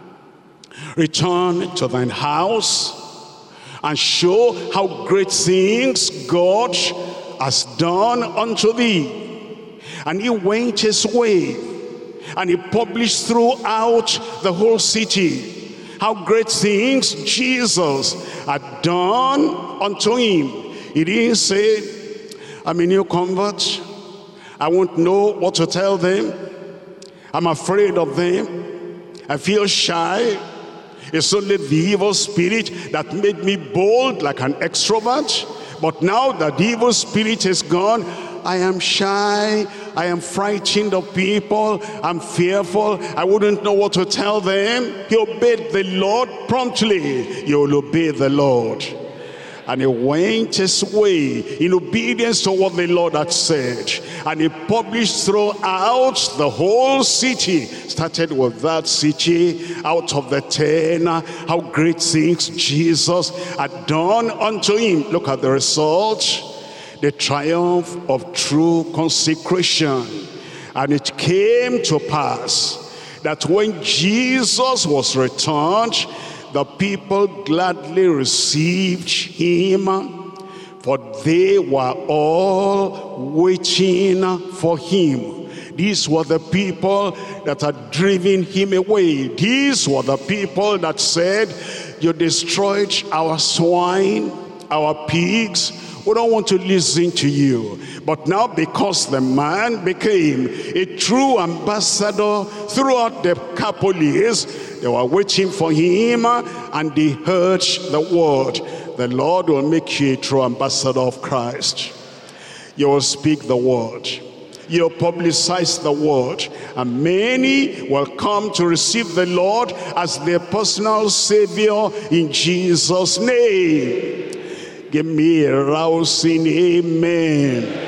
Return to thine house and show how great things God has done unto thee. And he went his way, and he published throughout the whole city how great things Jesus had done unto him. He didn't say, I'm a new convert, I won't know what to tell them, I'm afraid of them, I feel shy. It's only the evil spirit that made me bold like an extrovert. But now that the evil spirit is gone, I am shy, I am frightened of people, I'm fearful, I wouldn't know what to tell them. He obeyed the Lord promptly. You will obey the Lord. And he went his way in obedience to what the Lord had said. And he published throughout the whole city. Started with that city, out of the ten, how great things Jesus had done unto him. Look at the result. The triumph of true consecration. And it came to pass that when Jesus was returned, the people gladly received him, for they were all waiting for him. These were the people that had driven him away. These were the people that said, you destroyed our swine, our pigs. We don't want to listen to you. But now, because the man became a true ambassador throughout the Decapolis, they were waiting for him, and they heard the word. The Lord will make you a true ambassador of Christ. You will speak the word. You will publicize the word. And many will come to receive the Lord as their personal Savior in Jesus' name. Give me a rousing amen.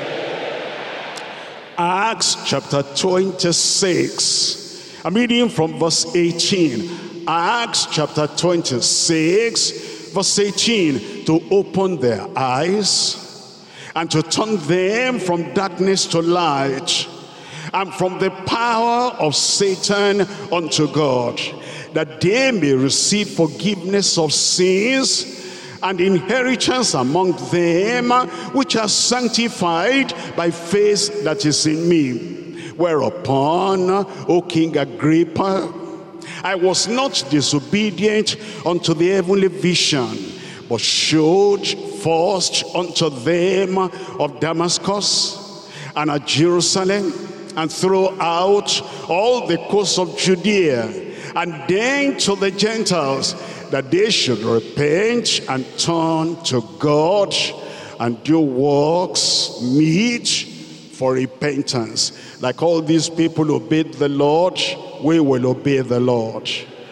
Acts chapter twenty-six. I'm reading from verse eighteen. Acts chapter twenty-six, verse eighteen. To open their eyes and to turn them from darkness to light, and from the power of Satan unto God, that they may receive forgiveness of sins and inheritance among them which are sanctified by faith that is in me. Whereupon, O King Agrippa, I was not disobedient unto the heavenly vision, but was showed first unto them of Damascus, and at Jerusalem, and throughout all the coast of Judea, and then to the Gentiles, that they should repent and turn to God and do works meet for repentance. Like all these people obeyed the Lord, we will obey the Lord.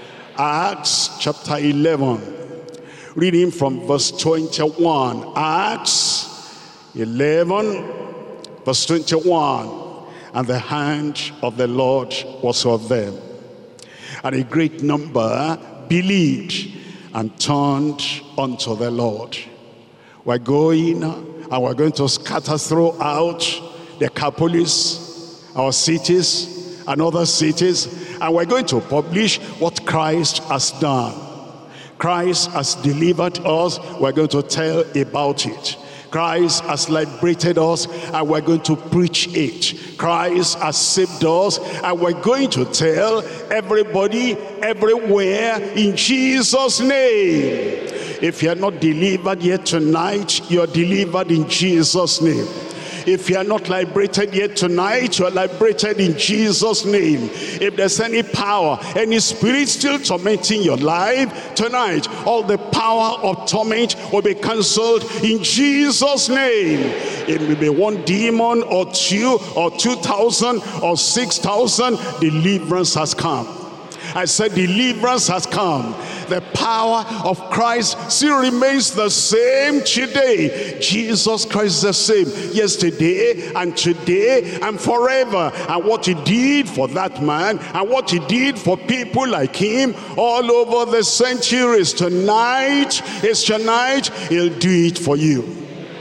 Acts chapter eleven, reading from verse twenty-one. Acts eleven, verse twenty-one. And the hand of the Lord was with them, and a great number believed and turned unto the Lord. We're going, and we're going to scatter throughout the Decapolis, our cities, and other cities, and we're going to publish what Christ has done. Christ has delivered us, we're going to tell about it. Christ has liberated us, and we're going to preach it. Christ has saved us, and we're going to tell everybody, everywhere, in Jesus' name. If you're not delivered yet tonight, you're delivered in Jesus' name. If you are not liberated yet tonight, you are liberated in Jesus' name. If there's any power, any spirit still tormenting your life tonight, all the power of torment will be cancelled in Jesus' name. It may be one demon or two or two thousand or six thousand, deliverance has come. I said deliverance has come. The power of Christ still remains the same today. Jesus Christ is the same yesterday and today and forever. And what he did for that man and what he did for people like him all over the centuries, tonight is tonight, he'll do it for you.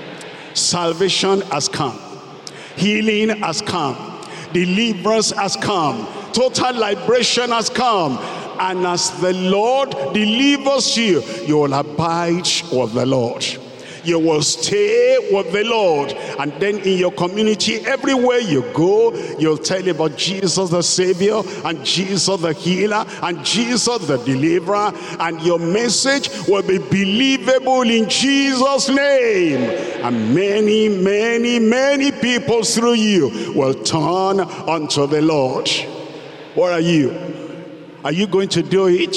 Salvation has come. Healing has come. Deliverance has come. Total liberation has come. And as the Lord delivers you, you will abide with the Lord. You will stay with the Lord. And then in your community, everywhere you go, you'll tell about Jesus the Savior, and Jesus the healer, and Jesus the deliverer. And your message will be believable in Jesus' name. And many, many, many people through you will turn unto the Lord. What are you? Are you going to do it?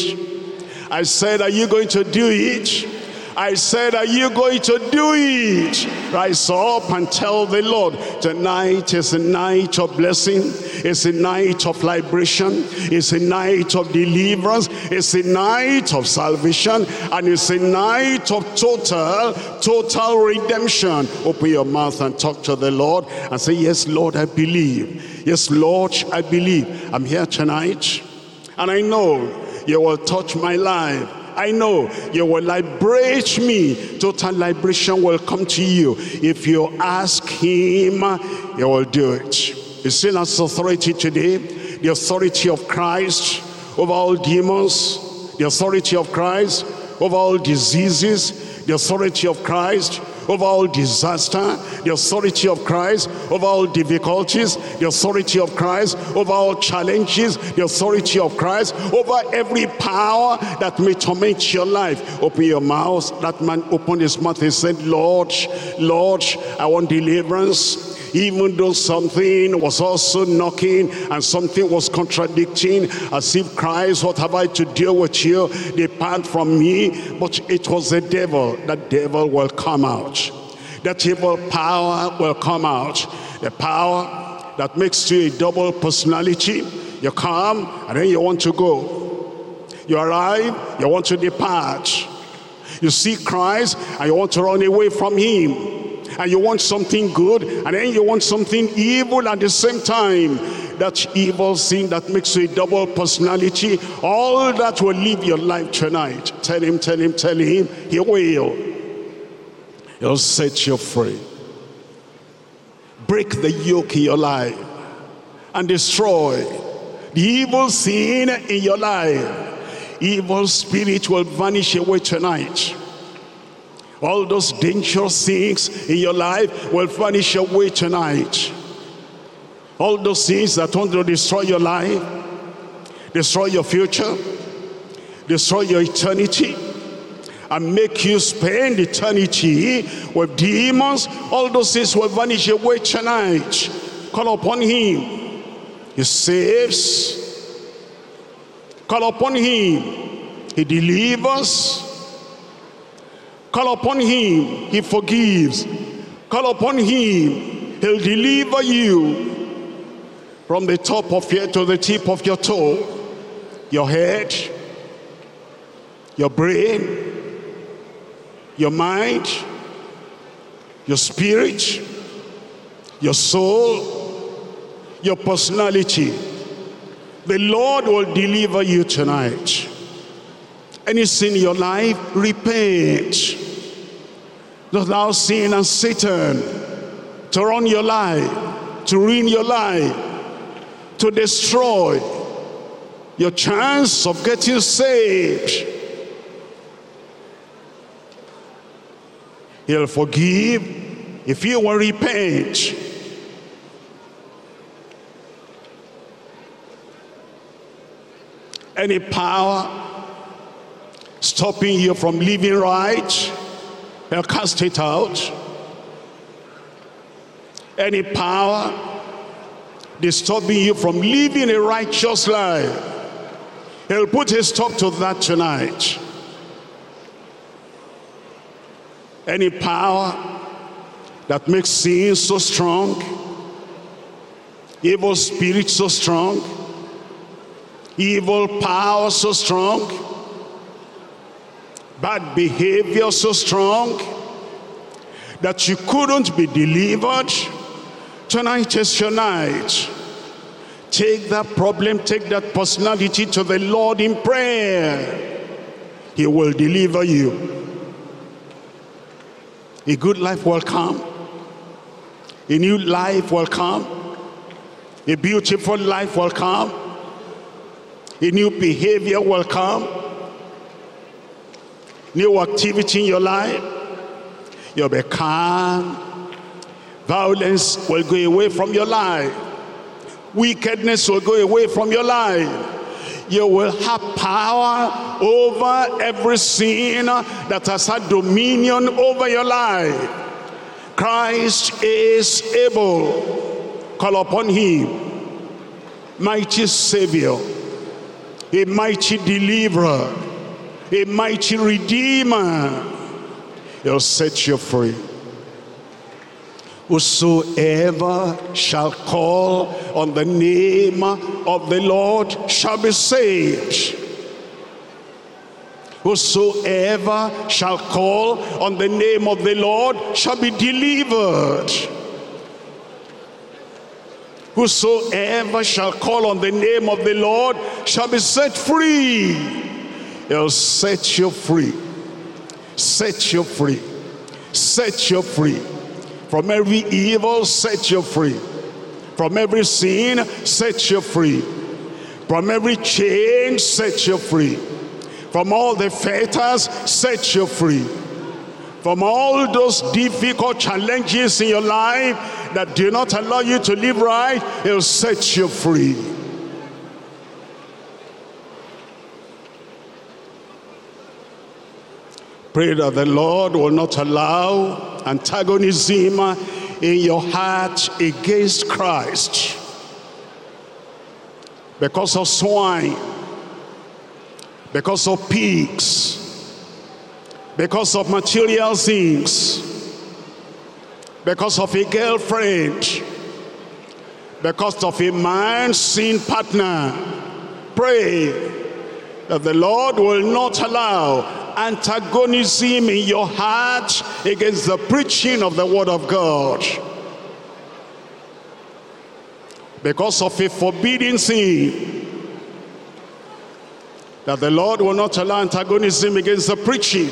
I said, are you going to do it? I said, are you going to do it? Rise up and tell the Lord, tonight is a night of blessing. It's a night of liberation. It's a night of deliverance. It's a night of salvation. And it's a night of total, total redemption. Open your mouth and talk to the Lord and say, yes, Lord, I believe. Yes, Lord, I believe. I'm here tonight. And I know you will touch my life. I know you will liberate me. Total liberation will come to you. If you ask him, he will do it. He still has authority today. The authority of Christ over all demons. The authority of Christ over all diseases. The authority of Christ over all disaster, the authority of Christ over all difficulties, the authority of Christ over all challenges, the authority of Christ over every power that may torment your life. Open your mouth. That man opened his mouth and said, Lord, Lord, I want deliverance. Even though something was also knocking and something was contradicting, as if Christ, what have I to deal with you? Depart from me. But it was the devil. The devil will come out. That evil power will come out. The power that makes you a double personality. You come and then you want to go. You arrive, you want to depart. You see Christ and you want to run away from him. And you want something good, and then you want something evil at the same time. That evil sin that makes you a double personality, all that will live your life tonight. Tell him, tell him, tell him, he will. He'll set you free. Break the yoke in your life and destroy the evil sin in your life. Evil spirit will vanish away tonight. All those dangerous things in your life will vanish away tonight. All those things that want to destroy your life, destroy your future, destroy your eternity, and make you spend eternity with demons, all those things will vanish away tonight. Call upon him. He saves. Call upon him. He delivers. Call upon him. He forgives. Call upon him. He'll deliver you from the top of your to the tip of your toe, your head, your brain, your mind, your spirit, your soul, your personality. The Lord will deliver you tonight. Any sin in your life, repent. Don't allow sin and Satan to run your life, to ruin your life, to destroy your chance of getting saved. He'll forgive if you will repent. Any power stopping you from living right, he'll cast it out. Any power disturbing you from living a righteous life, he'll put a stop to that tonight. Any power that makes sin so strong, evil spirit so strong, evil power so strong, bad behavior so strong that you couldn't be delivered, tonight is your night. Take that problem, take that personality to the Lord in prayer. He will deliver you. A good life will come. A new life will come. A beautiful life will come. A new behavior will come. New activity in your life. You'll be calm. Violence will go away from your life. Wickedness will go away from your life. You will have power over every sin that has had dominion over your life. Christ is able. Call upon him. Mighty Savior, a mighty deliverer, a mighty redeemer. He'll set you free. Whosoever shall call on the name of the Lord shall be saved. Whosoever shall call on the name of the Lord shall be delivered. Whosoever shall call on the name of the Lord shall be set free. He'll set you free. Set you free. Set you free. From every evil, set you free. From every sin, set you free. From every chain, set you free. From all the fetters, set you free. From all those difficult challenges in your life that do not allow you to live right, he'll set you free. Pray that the Lord will not allow antagonism in your heart against Christ because of swine, because of pigs, because of material things, because of a girlfriend, because of a man's sin partner. Pray that the Lord will not allow antagonism in your heart against the preaching of the word of God. Because of a forbidden sin, that the Lord will not allow antagonism against the preaching.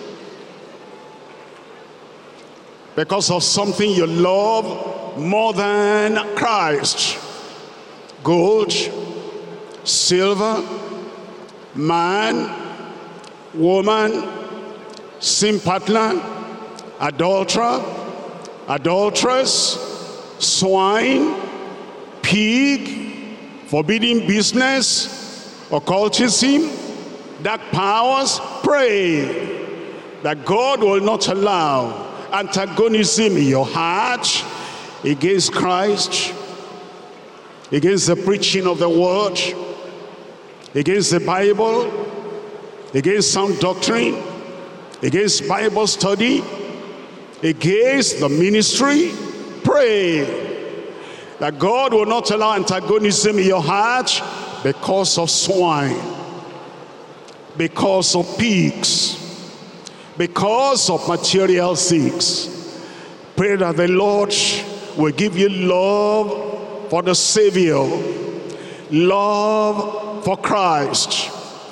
Because of something you love more than Christ. Gold, silver, man, woman, sin partner, adulterer, adulteress, swine, pig, forbidden business, occultism, dark powers. Pray that God will not allow antagonism in your heart against Christ, against the preaching of the word, against the Bible, against sound doctrine, against Bible study, against the ministry. Pray that God will not allow antagonism in your heart because of swine, because of pigs, because of material things. Pray that the Lord will give you love for the Savior, love for Christ,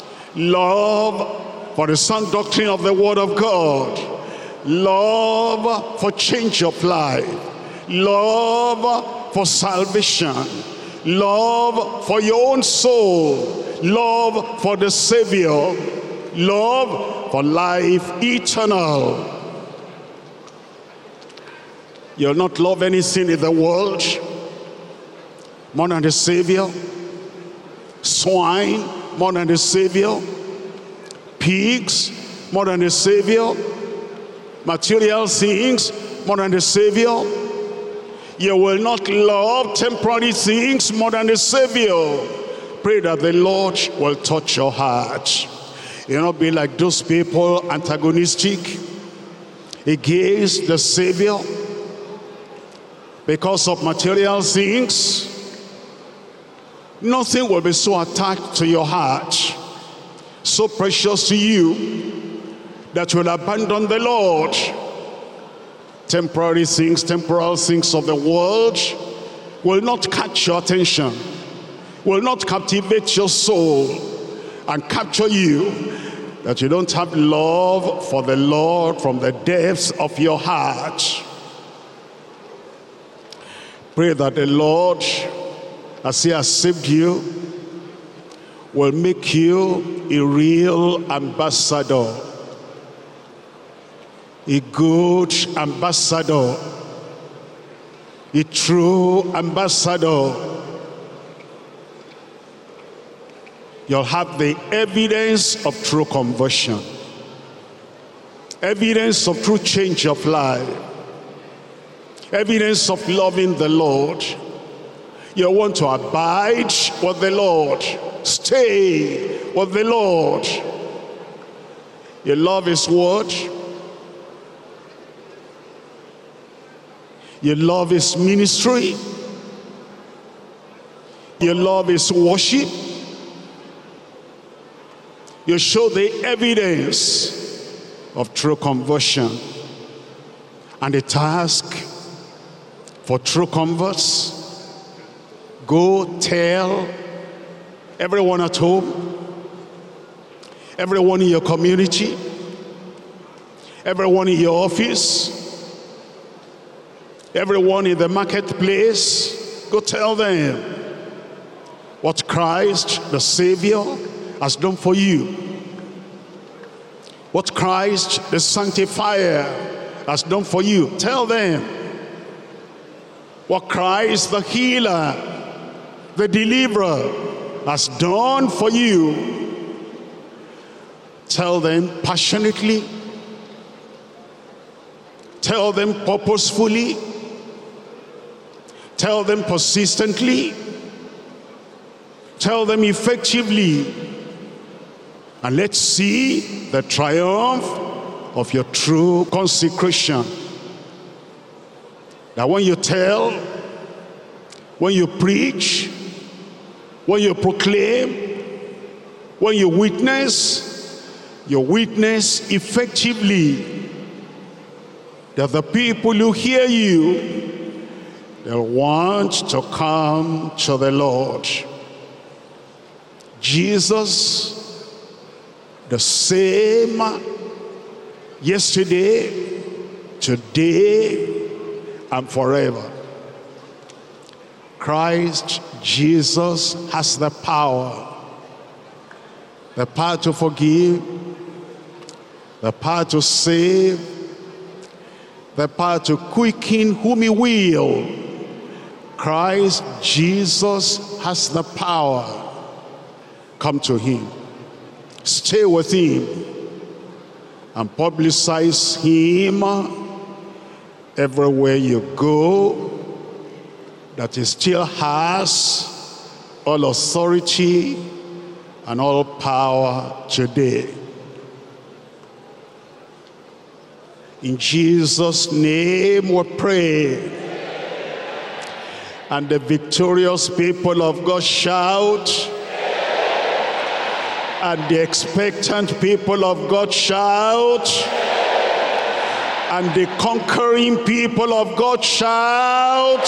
love for the sound doctrine of the Word of God, love for change of life, love for salvation, love for your own soul, love for the Savior, love for life eternal. You'll not love anything in the world more than the Savior. Swine more than the Savior. Pigs more than the Savior. Material things more than the Savior. You will not love temporary things more than the Savior. Pray that the Lord will touch your heart. You'll not be like those people antagonistic against the Savior because of material things. Nothing will be so attached to your heart, so precious to you, that you'll abandon the Lord. Temporary things, temporal things of the world will not catch your attention, will not captivate your soul and capture you, that you don't have love for the Lord from the depths of your heart. Pray that the Lord, as he has saved you, will make you a real ambassador, a good ambassador, a true ambassador. You'll have the evidence of true conversion, evidence of true change of life, evidence of loving the Lord. You want to abide with the Lord, stay with the Lord. You love his word, you love his ministry, you love his worship. You show the evidence of true conversion. And the task for true converts: go tell everyone at home, everyone in your community, everyone in your office, everyone in the marketplace. Go tell them what Christ the Savior has done for you, what Christ the Sanctifier has done for you. Tell them what Christ the Healer, the Deliverer has done for you. Tell them passionately, tell them purposefully, tell them persistently, tell them effectively. And let's see the triumph of your true consecration. That when you tell, when you preach, when you proclaim, when you witness, you witness effectively, that the people who hear you, they'll want to come to the Lord. Jesus, the same yesterday, today, and forever. Christ Jesus has the power, the power to forgive, the power to save, the power to quicken whom he will. Christ Jesus has the power. Come to him. Stay with him. and publicize him everywhere you go, that he still has all authority and all power today. In Jesus' name we pray. And the victorious people of God shout. And the expectant people of God shout. And the conquering people of God shout.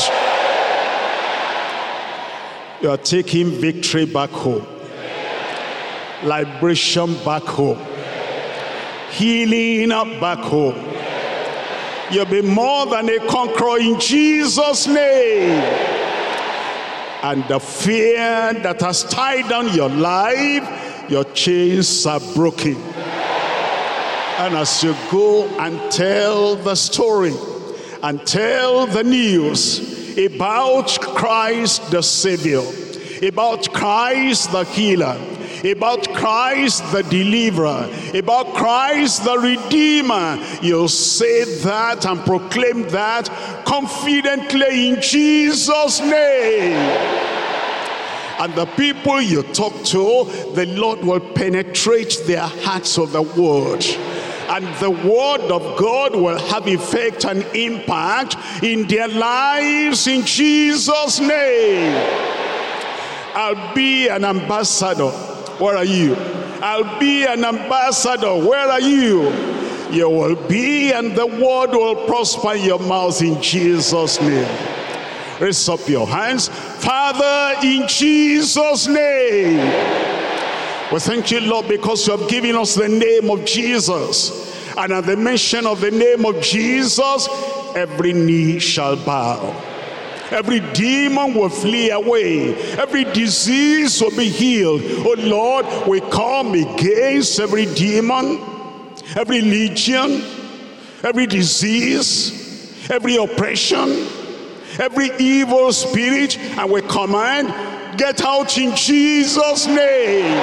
You are taking victory back home. Liberation back home. Healing back home. You'll be more than a conqueror in Jesus' name. And the fear that has tied down your life, your chains are broken. And as you go and tell the story and tell the news about Christ the Savior, about Christ the healer, about Christ the deliverer, about Christ the redeemer, you'll say that and proclaim that confidently in Jesus' name. And the people you talk to, the Lord will penetrate their hearts of the word. And the word of God will have effect and impact in their lives in Jesus' name. I'll be an ambassador. Where are you? I'll be an ambassador. Where are you? You will be, and the word will prosper in your mouth in Jesus' name. Raise up your hands. Father, in Jesus' name, we thank you, Lord, because you have given us the name of Jesus. And at the mention of the name of Jesus, every knee shall bow. Every demon will flee away. Every disease will be healed. Oh Lord, we come against every demon, every legion, every disease, every oppression, every evil spirit, and we command, get out in Jesus' name.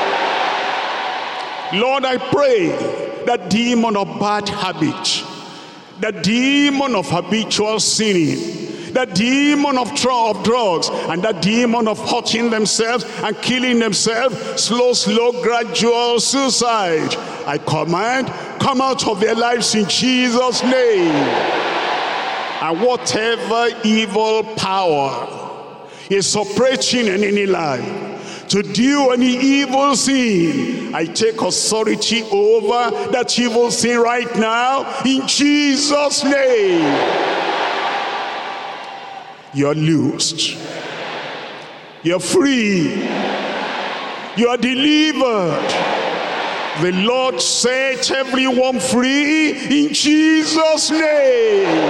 Lord, I pray that demon of bad habit, the demon of habitual sinning, the demon of, of drugs, and the demon of hurting themselves and killing themselves, slow, slow, gradual suicide, I command, come out of their lives in Jesus' name. And whatever evil power is operating in any life to do any evil sin, I take authority over that evil sin right now in Jesus' name. You're loosed. You're free. You are delivered. The Lord set everyone free in Jesus' name.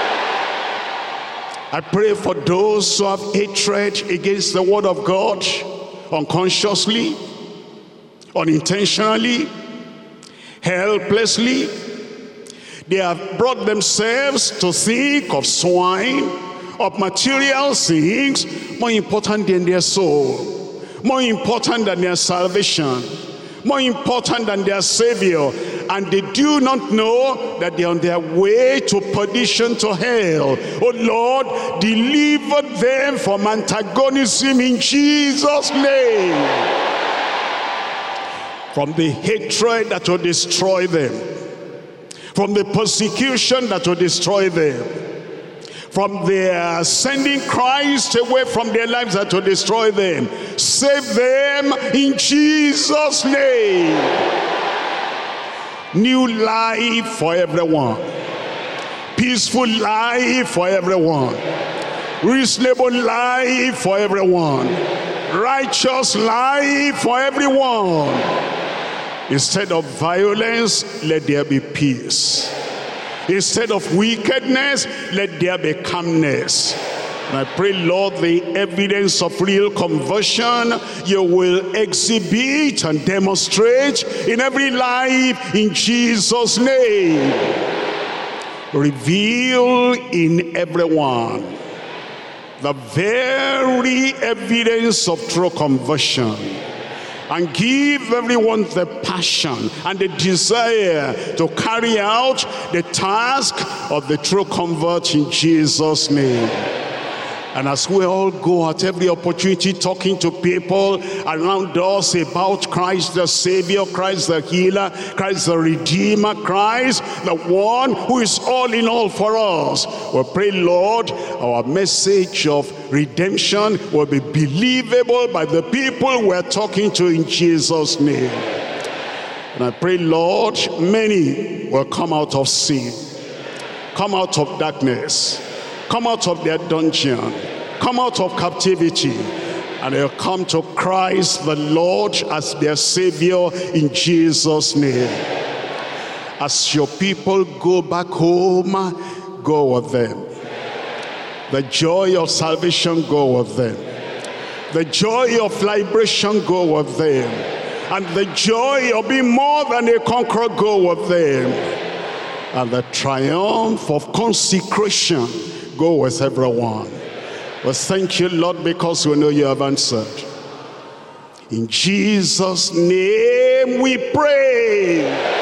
I pray for those who have hatred against the word of God, unconsciously, unintentionally, helplessly. They have brought themselves to think of swine, of material things, more important than their soul, more important than their salvation, more important than their Savior. And they do not know that they're on their way to perdition, to hell. Oh Lord, deliver them from antagonism in Jesus' name. From the hatred that will destroy them, from the persecution that will destroy them, from their sending Christ away from their lives that will destroy them. Save them in Jesus' name. New life for everyone. Peaceful life for everyone. Reasonable life for everyone. Righteous life for everyone. Instead of violence, let there be peace. Instead of wickedness, let there be calmness. And I pray, Lord, the evidence of real conversion you will exhibit and demonstrate in every life in Jesus' name. Reveal in everyone the very evidence of true conversion. and give everyone the passion and the desire to carry out the task of the true convert in Jesus' name. And as we all go at every opportunity talking to people around us about Christ the Savior, Christ the Healer, Christ the Redeemer, Christ the one who is all in all for us, we pray, Lord, our message of redemption will be believable by the people we're talking to in Jesus' name. And I pray, Lord, many will come out of sin, come out of darkness, come out of their dungeon, come out of captivity, and they'll come to Christ the Lord as their Savior in Jesus' name. As your people go back home, go with them. The joy of salvation, go with them. The joy of liberation, go with them. And the joy of being more than a conqueror, go with them. And the triumph of consecration, go with everyone. Well, thank you, Lord, because we know you have answered. In Jesus' name we pray.